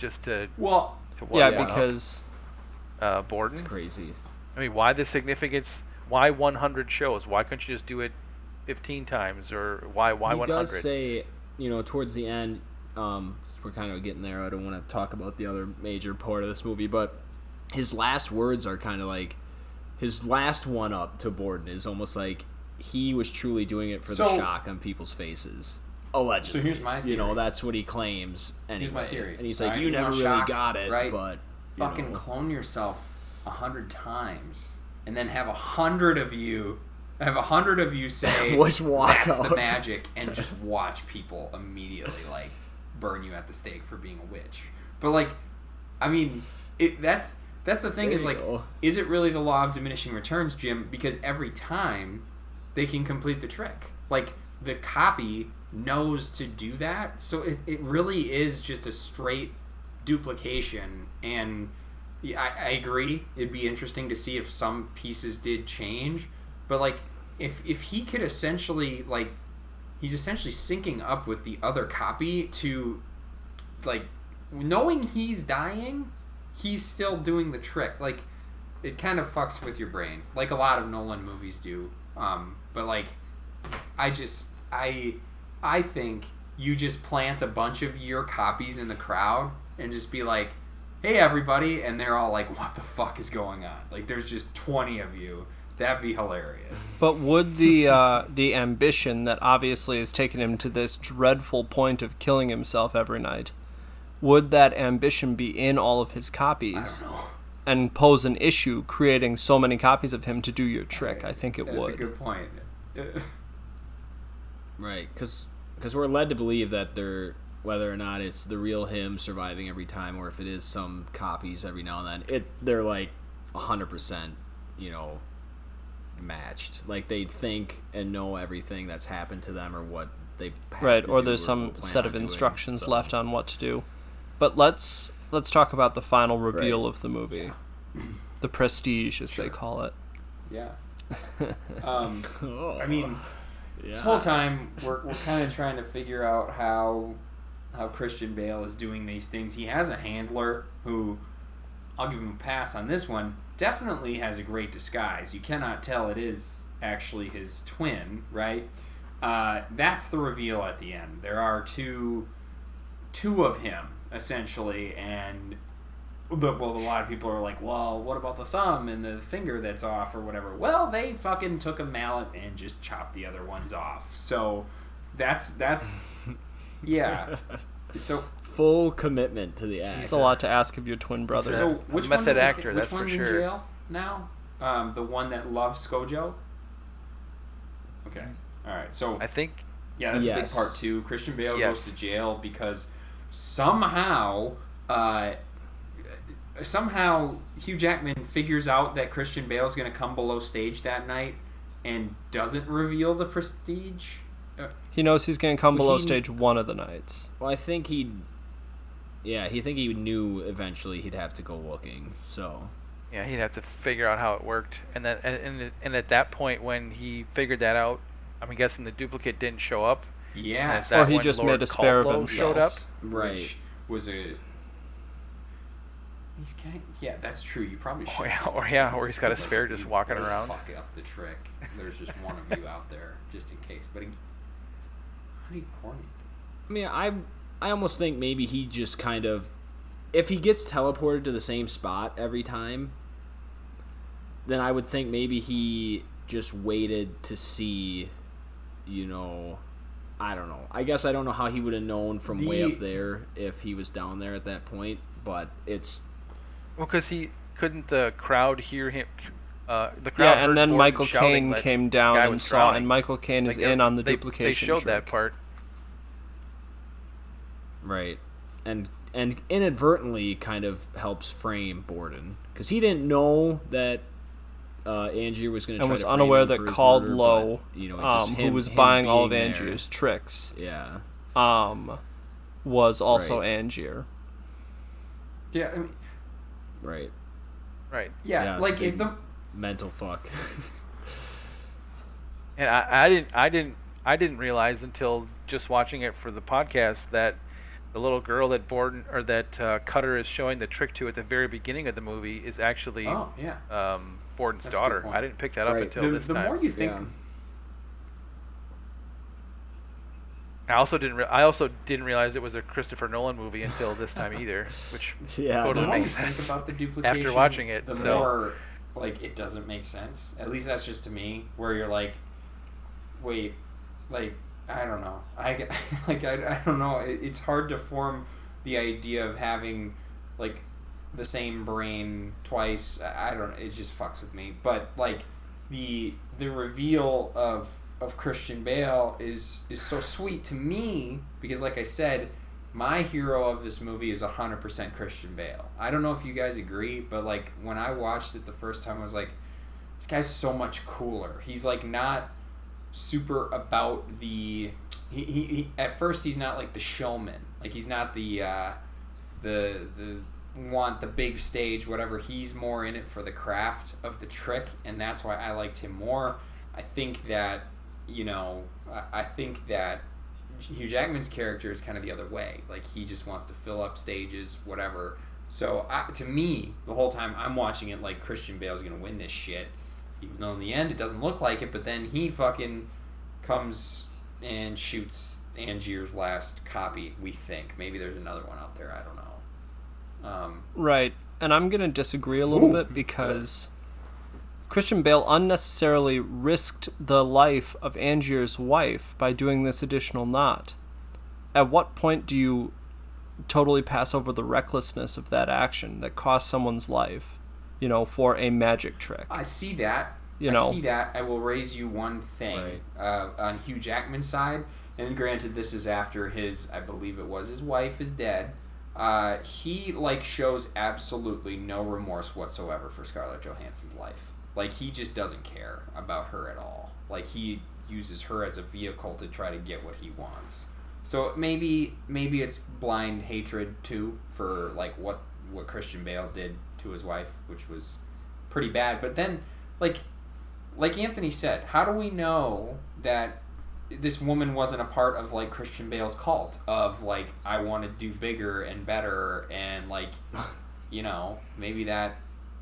because Borden. It's crazy. I mean, why the significance? Why 100 shows? Why couldn't you just do it 15 times? Or why 100? He does say, towards the end, we're kind of getting there. I don't want to talk about the other major part of this movie, but his last words are kind of like, his last one up to Borden is almost like he was truly doing it for the shock on people's faces. Allegedly. So here's my theory. That's what he claims anyway. Here's my theory. And he's like, you never really got it, right? but... Fucking clone yourself 100 times, and then have 100 of you say, that's out. The magic, and just watch people immediately, like, burn you at the stake for being a witch. But, like, I mean, that's the thing is, like, is it really the law of diminishing returns, Jim? Because every time they can complete the trick. Like, the copy knows to do that, so it really is just a straight duplication. And I agree, it'd be interesting to see if some pieces did change, but, like, if he could essentially, like, he's essentially syncing up with the other copy to, like, knowing he's dying, he's still doing the trick. Like, it kind of fucks with your brain, like a lot of Nolan movies do. But, like, I think you just plant a bunch of your copies in the crowd and just be like, hey, everybody, and they're all like, what the fuck is going on? Like, there's just 20 of you. That'd be hilarious. But would the ambition that obviously has taken him to this dreadful point of killing himself every night, would that ambition be in all of his copies? I don't know. And pose an issue creating so many copies of him to do your trick? I think it would. That's a good point. Right, because we're led to believe that whether or not it's the real him surviving every time, or if it is some copies every now and then, they're like 100%, matched. Like, they think and know everything that's happened to them or what they've had to or do there's or some set of doing, instructions left on what to do. But let's talk about the final reveal of the movie, the prestige, as they call it. Yeah. I mean, this whole time we're kind of trying to figure out how Christian Bale is doing these things. He has a handler who, I'll give him a pass on this one, definitely has a great disguise. You cannot tell it is actually his twin, right? That's the reveal at the end. There are two of him, essentially, and a lot of people are like, well, what about the thumb and the finger that's off or whatever? Well, they fucking took a mallet and just chopped the other ones off. So that's yeah. So full commitment to the act. It's a lot to ask of your twin brother. So which method actor? Which That's one's for in sure. jail now? The one that loves ScarJo. Okay. All right. So I think. Yeah, that's a big part too. Christian Bale goes to jail because somehow Hugh Jackman figures out that Christian Bale's going to come below stage that night and doesn't reveal the prestige. He knows he's going to come below stage one of the nights. Well, I think he knew eventually he'd have to go looking. So yeah, he'd have to figure out how it worked, and at that point when he figured that out, I'm guessing the duplicate didn't show up. Yes. Or he just made a spare of himself. Showed up. Right. Which was a. Yeah, that's true. You probably should. Or he's got a spare just walking around. Fuck up the trick. There's just one of you out there, just in case. But how do you coordinate? I mean, I almost think maybe he just kind of, if he gets teleported to the same spot every time, then I would think maybe he just waited to see, I don't know. I guess I don't know how he would have known from way up there if he was down there at that point, but it's... Well, because couldn't the crowd hear him? The crowd Yeah, heard and then Borden Michael shouting Caine that came the guy down and was saw, drowning. and Michael Caine is Like, in on the they duplication showed trick. that part. Right, and inadvertently kind of helps frame Borden because he didn't know that Angier was going to and try was to frame unaware him that for his Cald murder, Lowe, but, you know, just who him- was him buying all of being Angier's there. tricks, Yeah, was also Right. Angier. Yeah, I mean, right. Right. yeah, like big if the mental fuck. And I didn't realize until just watching it for the podcast that the little girl that Borden or that Cutter is showing the trick to at the very beginning of the movie is actually oh yeah. Borden's That's a good daughter. point. I didn't pick that up Right. until this The time. more you think, Yeah. I also didn't realize it was a Christopher Nolan movie until this time either, which Yeah, the totally more you makes think sense. about the duplication, After watching it, the so- more like it doesn't make sense. At least that's just to me, where you're like, wait, like I don't know, I don't know. It's hard to form the idea of having like the same brain twice. I don't. It just fucks with me. But like the reveal of Christian Bale is so sweet to me because, like I said, my hero of this movie is 100% Christian Bale. I don't know if you guys agree, but like when I watched it the first time, I was like, this guy's so much cooler. He's like not super about the he at first he's not like the showman. Like he's not the want the big stage, whatever. He's more in it for the craft of the trick, and that's why I liked him more. I think that I think that Hugh Jackman's character is kind of the other way. Like he just wants to fill up stages, whatever. So to me, the whole time I'm watching it, like Christian Bale's gonna win this shit, even though in the end it doesn't look like it. But then he fucking comes and shoots Angier's last copy. We think maybe there's another one out there. I don't know. Right, and I'm gonna disagree a little bit because Christian Bale unnecessarily risked the life of Angier's wife by doing this additional knot. At what point do you totally pass over the recklessness of that action that cost someone's life, for a magic trick? I see that. I see that. I will raise you one thing on Hugh Jackman's side, and granted, this is after I believe it was his wife is dead. He shows absolutely no remorse whatsoever for Scarlett Johansson's life. Like he just doesn't care about her at all. Like he uses her as a vehicle to try to get what he wants. So maybe it's blind hatred too for like what Christian Bale did to his wife, which was pretty bad. But then like Anthony said, how do we know that this woman wasn't a part of like Christian Bale's cult of like I want to do bigger and better and like maybe that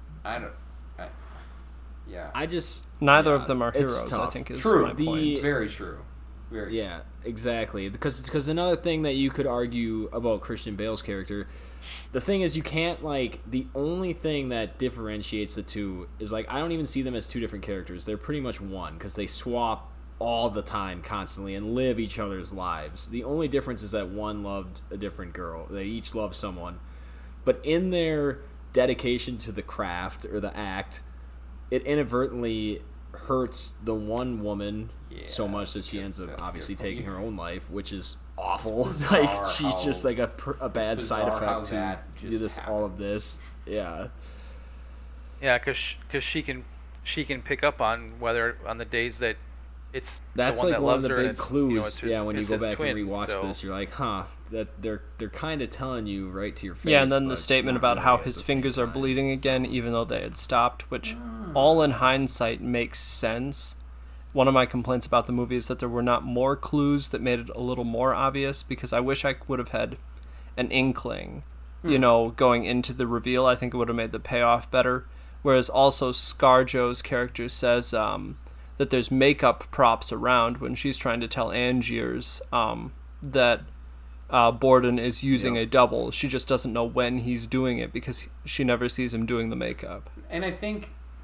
yeah. Neither of them are it's heroes. tough. I think is True. my point. It's very true. Very Yeah, exactly. Because another thing that you could argue about Christian Bale's character, the thing is you can't the only thing that differentiates the two is I don't even see them as two different characters. They're pretty much one because they swap all the time, constantly, and live each other's lives. The only difference is that one loved a different girl. They each love someone, but in their dedication to the craft or the act, it inadvertently hurts the one woman so much that she ends up obviously taking her own life, which is awful. She's just a bad side effect to all of this. Yeah. Yeah, because she can pick up on whether on the days that it's that's the one that one loves of the her, big it's, clues. When you it's go his back twin, and rewatch so. this, you're like, huh, that they're kind of telling you right to your face. Yeah, and then the but statement not about really how at his the same fingers are time. bleeding again, even though they had stopped, which all in hindsight makes sense. One of my complaints about the movie is that there were not more clues that made it a little more obvious, because I wish I would have had an inkling, going into the reveal. I think it would have made the payoff better. Whereas also ScarJo's character says that there's makeup props around when she's trying to tell Angier's that Borden is using a double. She just doesn't know when he's doing it because she never sees him doing the makeup. And I think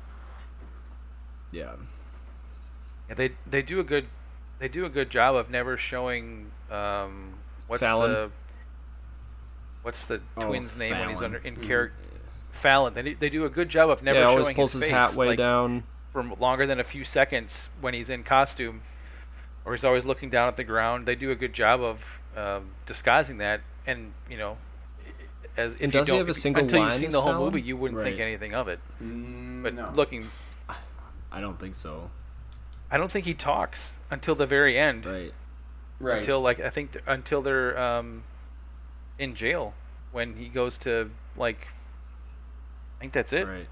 Yeah, they do a good job of never showing what's Fallon? the twin's name when he's Fallon. in character. Fallon. They do a good job of never always showing pulls his his face, hat way like, down. for longer than a few seconds when he's in costume, or he's always looking down at the ground. They do a good job of disguising that, and as if And you does he don't, have a if- single until line you've seen as the whole Fallon? movie, you wouldn't think Right. anything of it. But No. looking, I don't think so. I don't think he talks until the very end. Right. Right. Until I think until they're in jail, when he goes to I think that's it. Right.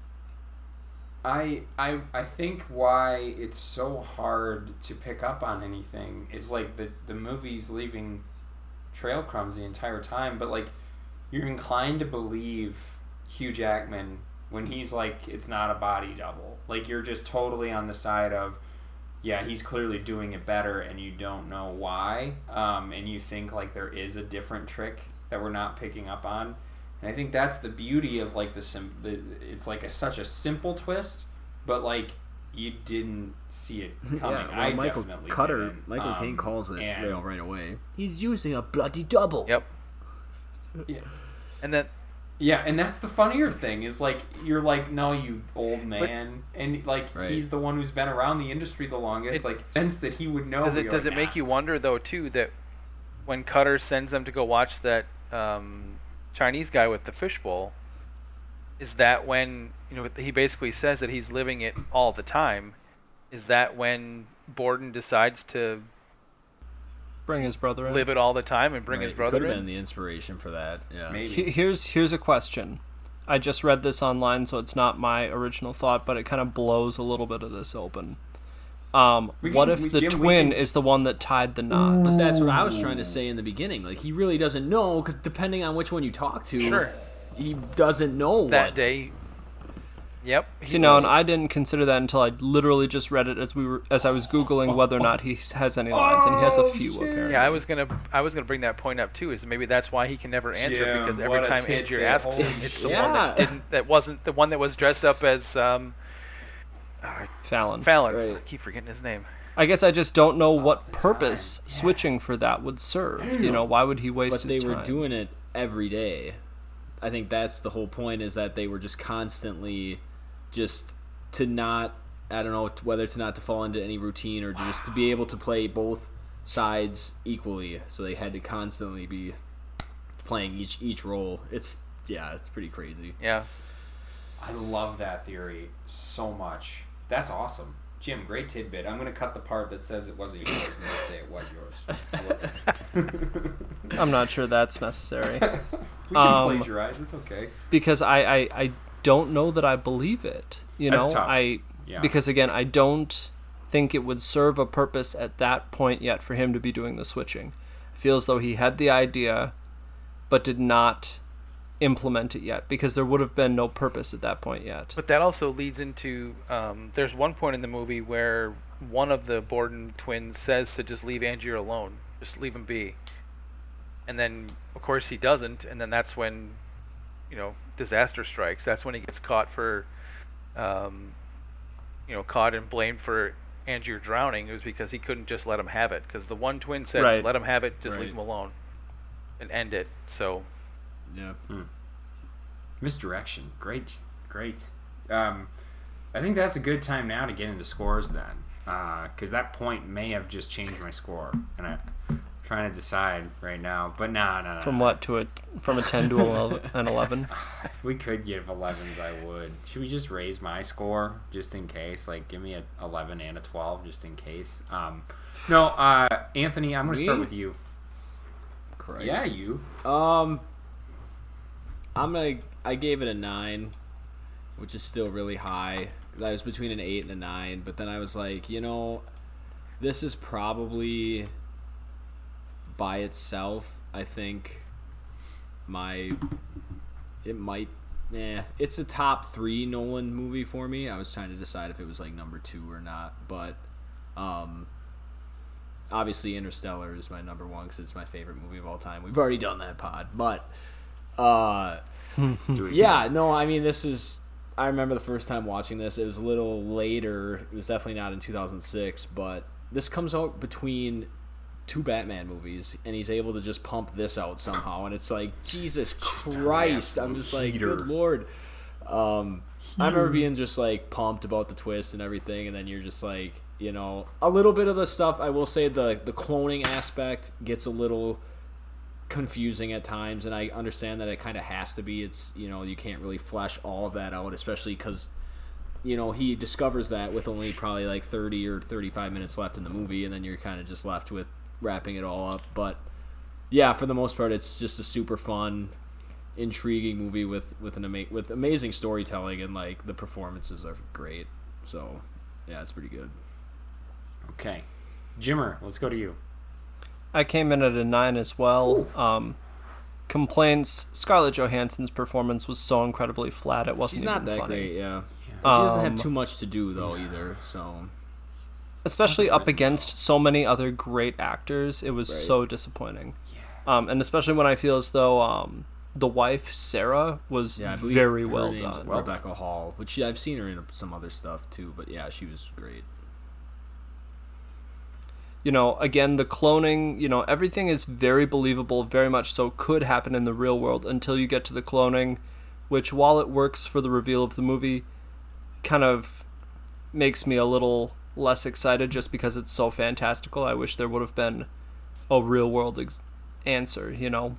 I think why it's so hard to pick up on anything is like the movie's leaving trail crumbs the entire time, but like you're inclined to believe Hugh Jackman when he's like, it's not a body double. Like you're just totally on the side of, yeah, he's clearly doing it better, and you don't know why, and you think like there is a different trick that we're not picking up on. And I think that's the beauty of like it's like such a simple twist, but like you didn't see it coming. Yeah, well, I Michael definitely Cutter, didn't. Michael Caine calls it and- right away. He's using a bloody double. Yep. Yeah. And then Yeah, and that's the funnier thing is like you're like, no, you old man, and like Right. he's the one who's been around the industry the longest. Like sense that he would know. does it make you wonder though too that when Cutter sends them to go watch that Chinese guy with the fishbowl, is that when he basically says that he's living it all the time? Is that when Borden decides to Bring his brother in. live it all the time and bring his brother Could have in? been the inspiration for that. Yeah. Maybe. Here's a question. I just read this online, so it's not my original thought, but it kind of blows a little bit of this open. What if the twin is the one that tied the knot? But that's what I was trying to say in the beginning. Like, he really doesn't know, because depending on which one you talk to, Sure. he doesn't know That what. day. Yep. See, now, and I didn't consider that until I literally just read it as I was googling whether or not he has any lines, and he has a few apparently. Yeah, I was gonna bring that point up too. Is maybe that's why he can never answer, Jim, because every what a time tidbit. Andrew asks him, Holy it's the shit. one that Yeah. didn't. That wasn't the one that was dressed up as Fallon. Fallon. Right. I keep forgetting his name. I guess I just don't know what purpose switching for that would serve. Why would he waste But his they time? were doing it every day. I think that's the whole point, is that they were just constantly just to not, I don't know whether to not to fall into any routine or just to be able to play both sides equally. So they had to constantly be playing each role. It's pretty crazy. Yeah. I love that theory so much. That's awesome. Jim, great tidbit. I'm going to cut the part that says it wasn't yours and just say it was yours. I'm not sure that's necessary. We can plagiarize. It's okay. Because I don't know that I believe it. That's tough. Yeah. Because again, I don't think it would serve a purpose at that point yet for him to be doing the switching. I feel as though he had the idea, but did not implement it yet, because there would have been no purpose at that point yet. But that also leads into there's one point in the movie where one of the Borden twins says to just leave Angier alone, just leave him be, and then of course he doesn't, and then that's when disaster strikes. That's when he gets caught caught and blamed for Angier drowning. It was because he couldn't just let him have it, because the one twin said, Right. let him have it, just Right. leave him alone and end it. So Yeah. Misdirection. Great. I think that's a good time now to get into scores then, because that point may have just changed my score, and I'm trying to decide right now. But no. From what to from a 10 to an 11? If we could give 11s, I would. Should we just raise my score just in case? Like, give me an 11 and a 12 just in case. No, Anthony, I'm going to start with you. Christ. Yeah, you. I gave it a 9, which is still really high. I was between an 8 and a 9, but then I was like, this is probably by itself, I think it's a top 3 Nolan movie for me. I was trying to decide if it was like number 2 or not, but obviously Interstellar is my number 1 because it's my favorite movie of all time. We've already done that pod, but Let's do it yeah, again. no, I mean, I remember the first time watching this. It was a little later. It was definitely not in 2006, but this comes out between 2 Batman movies, and he's able to just pump this out somehow, and it's like, Jesus Christ, I'm just like, good Lord. I remember being just like pumped about the twist and everything, and then you're just like, you know, a little bit of the stuff, I will say the cloning aspect gets a little confusing at times, and I understand that it kind of has to be. It's, you know, you can't really flesh all of that out, especially because, you know, he discovers that with only probably like 30 or 35 minutes left in the movie, and then you're kind of just left with wrapping it all up. But yeah, for the most part, it's just a super fun, intriguing movie with amazing storytelling, and like the performances are great. So yeah, it's pretty good. Okay, Jimmer, let's go to you. I came in at a 9 as well. Complaints: Scarlett Johansson's performance was so incredibly flat. It wasn't She's not even that funny. great, yeah. She doesn't have too much to do though either. So, especially up against so many other great actors, it was so disappointing. Yeah. And especially when I feel as though the wife Sarah was very well done. Rebecca Hall, which I've seen her in some other stuff too, but yeah, she was great. You know, again, the cloning, you know, everything is very believable, very much so could happen in the real world until you get to the cloning, which, while it works for the reveal of the movie, kind of makes me a little less excited just because it's so fantastical. I wish there would have been a real world answer, you know.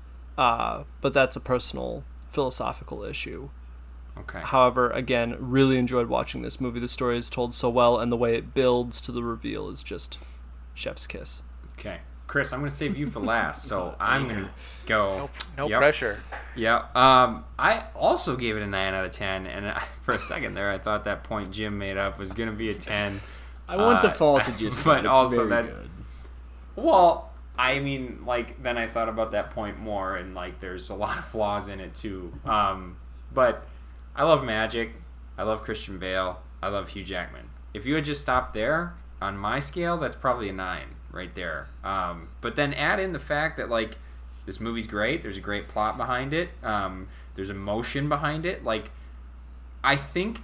But that's a personal philosophical issue. Okay. However, again, really enjoyed watching this movie. The story is told so well, and the way it builds to the reveal is just chef's kiss. Okay. Chris, I'm going to save you for last, so I'm going to go. No pressure. Yeah. I also gave it a 9 out of 10, and for a second there, I thought that point Jim made up was going to be a 10. I won't default to just but it's also very good. Well, I mean, like, then I thought about that point more, and, like, there's a lot of flaws in it, too. But I love Magic. I love Christian Bale. I love Hugh Jackman. If you had just stopped there, on my scale, that's probably a 9 right there. But then add in the fact that, like, this movie's great. There's a great plot behind it. There's emotion behind it. Like, I think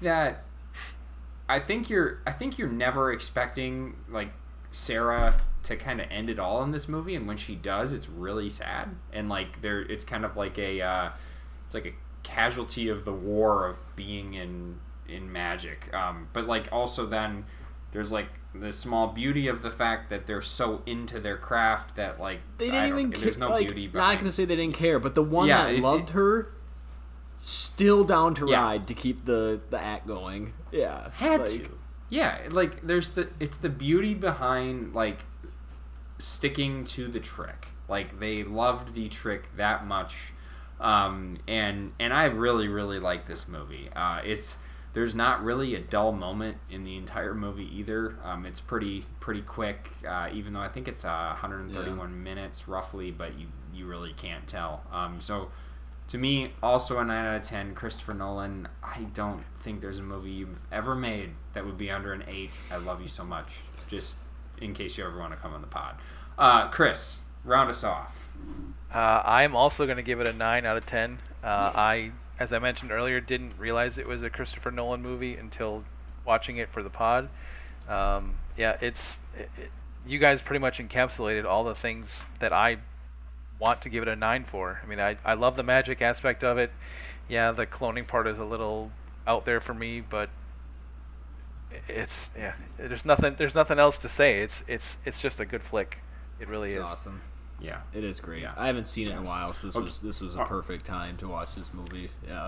you're never expecting, like, Sarah to kind of end it all in this movie, and when she does, it's really sad. And, like, it's kind of like it's like a casualty of the war of being in Magic. But, like, also then there's, like, the small beauty of the fact that they're so into their craft that, like, they didn't even care. There's no like, beauty behind. Not gonna say they didn't care, but the one that loved her, still down to ride to keep the act going. Yeah, had to. Yeah, like it's the beauty behind, like, sticking to the trick. Like, they loved the trick that much, and I really, really like this movie. There's not really a dull moment in the entire movie either. It's pretty quick, even though I think it's 131 minutes roughly, but you really can't tell. So to me, also a 9 out of 10. Christopher Nolan, I don't think there's a movie you've ever made that would be under an 8. I love you so much. Just in case you ever want to come on the pod. Chris, round us off. I'm also going to give it a 9 out of 10. As I mentioned earlier, didn't realize it was a Christopher Nolan movie until watching it for the pod. You guys pretty much encapsulated all the things that I want to give it a 9 for. I mean, I love the magic aspect of it. Yeah, the cloning part is a little out there for me, but there's nothing else to say. It's just a good flick. It really is. Awesome. Yeah, it is great. Yeah. I haven't seen it in a while, so this was a perfect time to watch this movie. Yeah.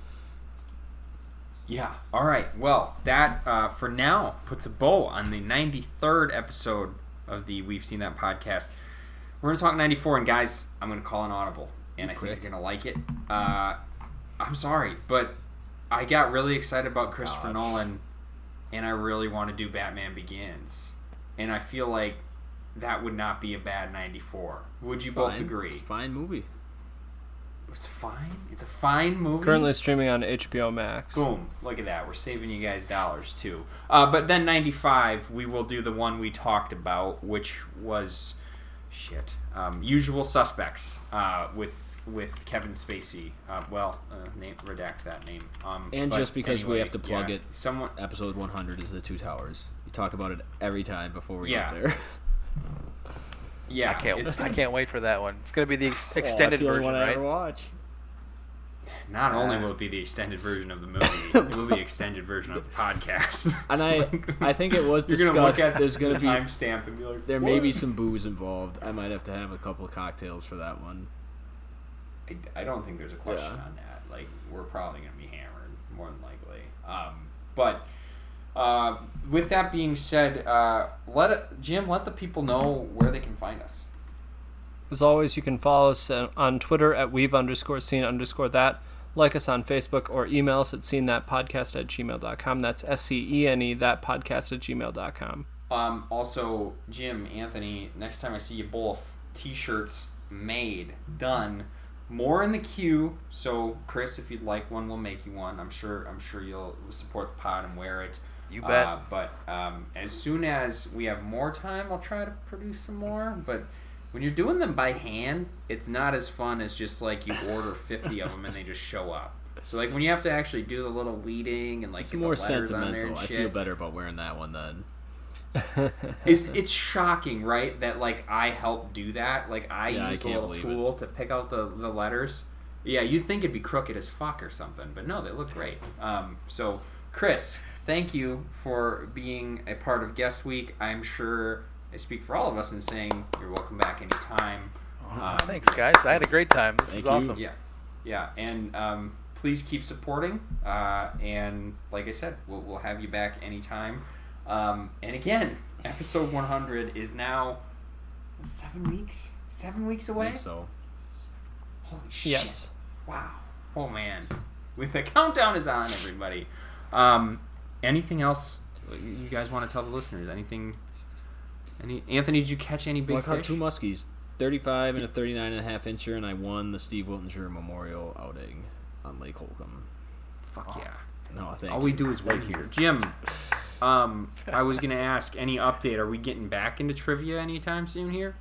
Yeah. All right. Well, that for now puts a bow on the 93rd episode of the We've Seen That podcast. We're gonna talk 94, and guys, I'm gonna call an audible, and I think you're gonna like it. I'm sorry, but I got really excited about Christopher Nolan, and I really want to do Batman Begins, and I feel like that would not be a bad 94. Would you both agree? Fine movie. It's fine. It's a fine movie. Currently streaming on HBO Max. Boom. Look at that. We're saving you guys dollars, too. But then 95, we will do the one we talked about, which was... Usual Suspects with Kevin Spacey. Redact that name. And just because we have to plug it, episode 100 is The Two Towers. You talk about it every time before we get there. Yeah, I can't wait for that one. It's gonna be the extended that's the only version, one I right? ever watch. Not only will it be the extended version of the movie, it will be the extended version of the podcast. And I think it was You're gonna look discussed. at There's the gonna be timestamp and be like, there what? may be some booze involved. I might have to have a couple of cocktails for that one. I don't think there's a question Yeah. on that. Like, we're probably going to be hammered, more than likely. But with that being said, Jim, let the people know where they can find us. As always, you can follow us on Twitter at we've_seen_that. Like us on Facebook or email us at seenthatpodcast@gmail.com. That's SCENE, thatpodcast@gmail.com. Also, Jim, Anthony, next time I see you both, t-shirts made, done. More in the queue. So, Chris, if you'd like one, we'll make you one. I'm sure you'll support the pod and wear it. You bet. But as soon as we have more time, I'll try to produce some more. But when you're doing them by hand, it's not as fun as just like you order 50 of them and they just show up. So like when you have to actually do the little weeding and like It's get more the letters on there sentimental. and I shit. feel better about wearing that one then. It's shocking, right? That like I helped do that. Like I Yeah, I used a can't little believe tool to pick out the letters. Yeah, you'd think it'd be crooked as fuck or something, but no, they look great. So Chris, thank you for being a part of Guest Week. I'm sure I speak for all of us in saying you're welcome back anytime. Thanks, guys. I had a great time. This is Thank you. awesome. Yeah, and please keep supporting. And like I said, we'll have you back anytime. And again, episode 100 is now 7 weeks. 7 weeks I away. think so. Holy shit! Yes. Wow. Oh man, the countdown is on, everybody. Anything else you guys want to tell the listeners? Anything? Anthony, did you catch any big Well, I caught fish? 2 muskies, 35 and a 39.5 incher, and I won the Steve Wiltinger Memorial outing on Lake Holcomb. Fuck yeah. No, I think All we do is win here. Jim, I was going to ask, any update? Are we getting back into trivia anytime soon here?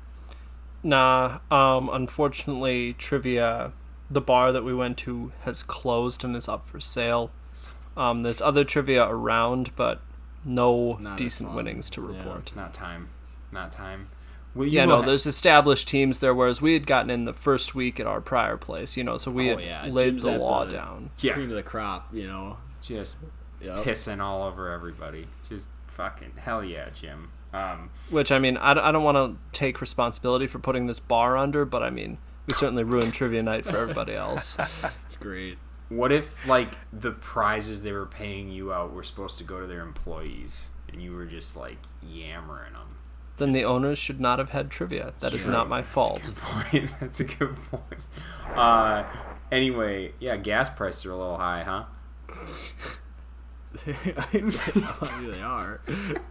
Nah, unfortunately, trivia, the bar that we went to has closed and is up for sale. There's other trivia around, but no Not as decent fun. winnings to Yeah. report. It's not time. Not time. Well, Yeah, no, there's established teams there, whereas we had gotten in the first week at our prior place, so we had laid Jim's the at law down. Yeah. Cream of the crop, just Yep. pissing all over everybody. Just fucking hell yeah, Jim. Which, I mean, I don't want to take responsibility for putting this bar under, but, I mean, we certainly ruined trivia night for everybody else. It's great. What if, like, the prizes they were paying you out were supposed to go to their employees, and you were just, like, yammering them? Then the owners should not have had trivia. That is True. not my fault. That's a good point. That's a good point. Anyway, yeah, gas prices are a little high, huh? They are.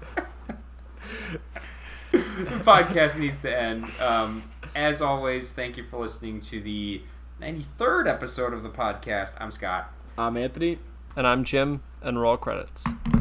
The podcast needs to end. As always, thank you for listening to the 93rd episode of the podcast. I'm Scott. I'm Anthony. And I'm Jim, and roll credits.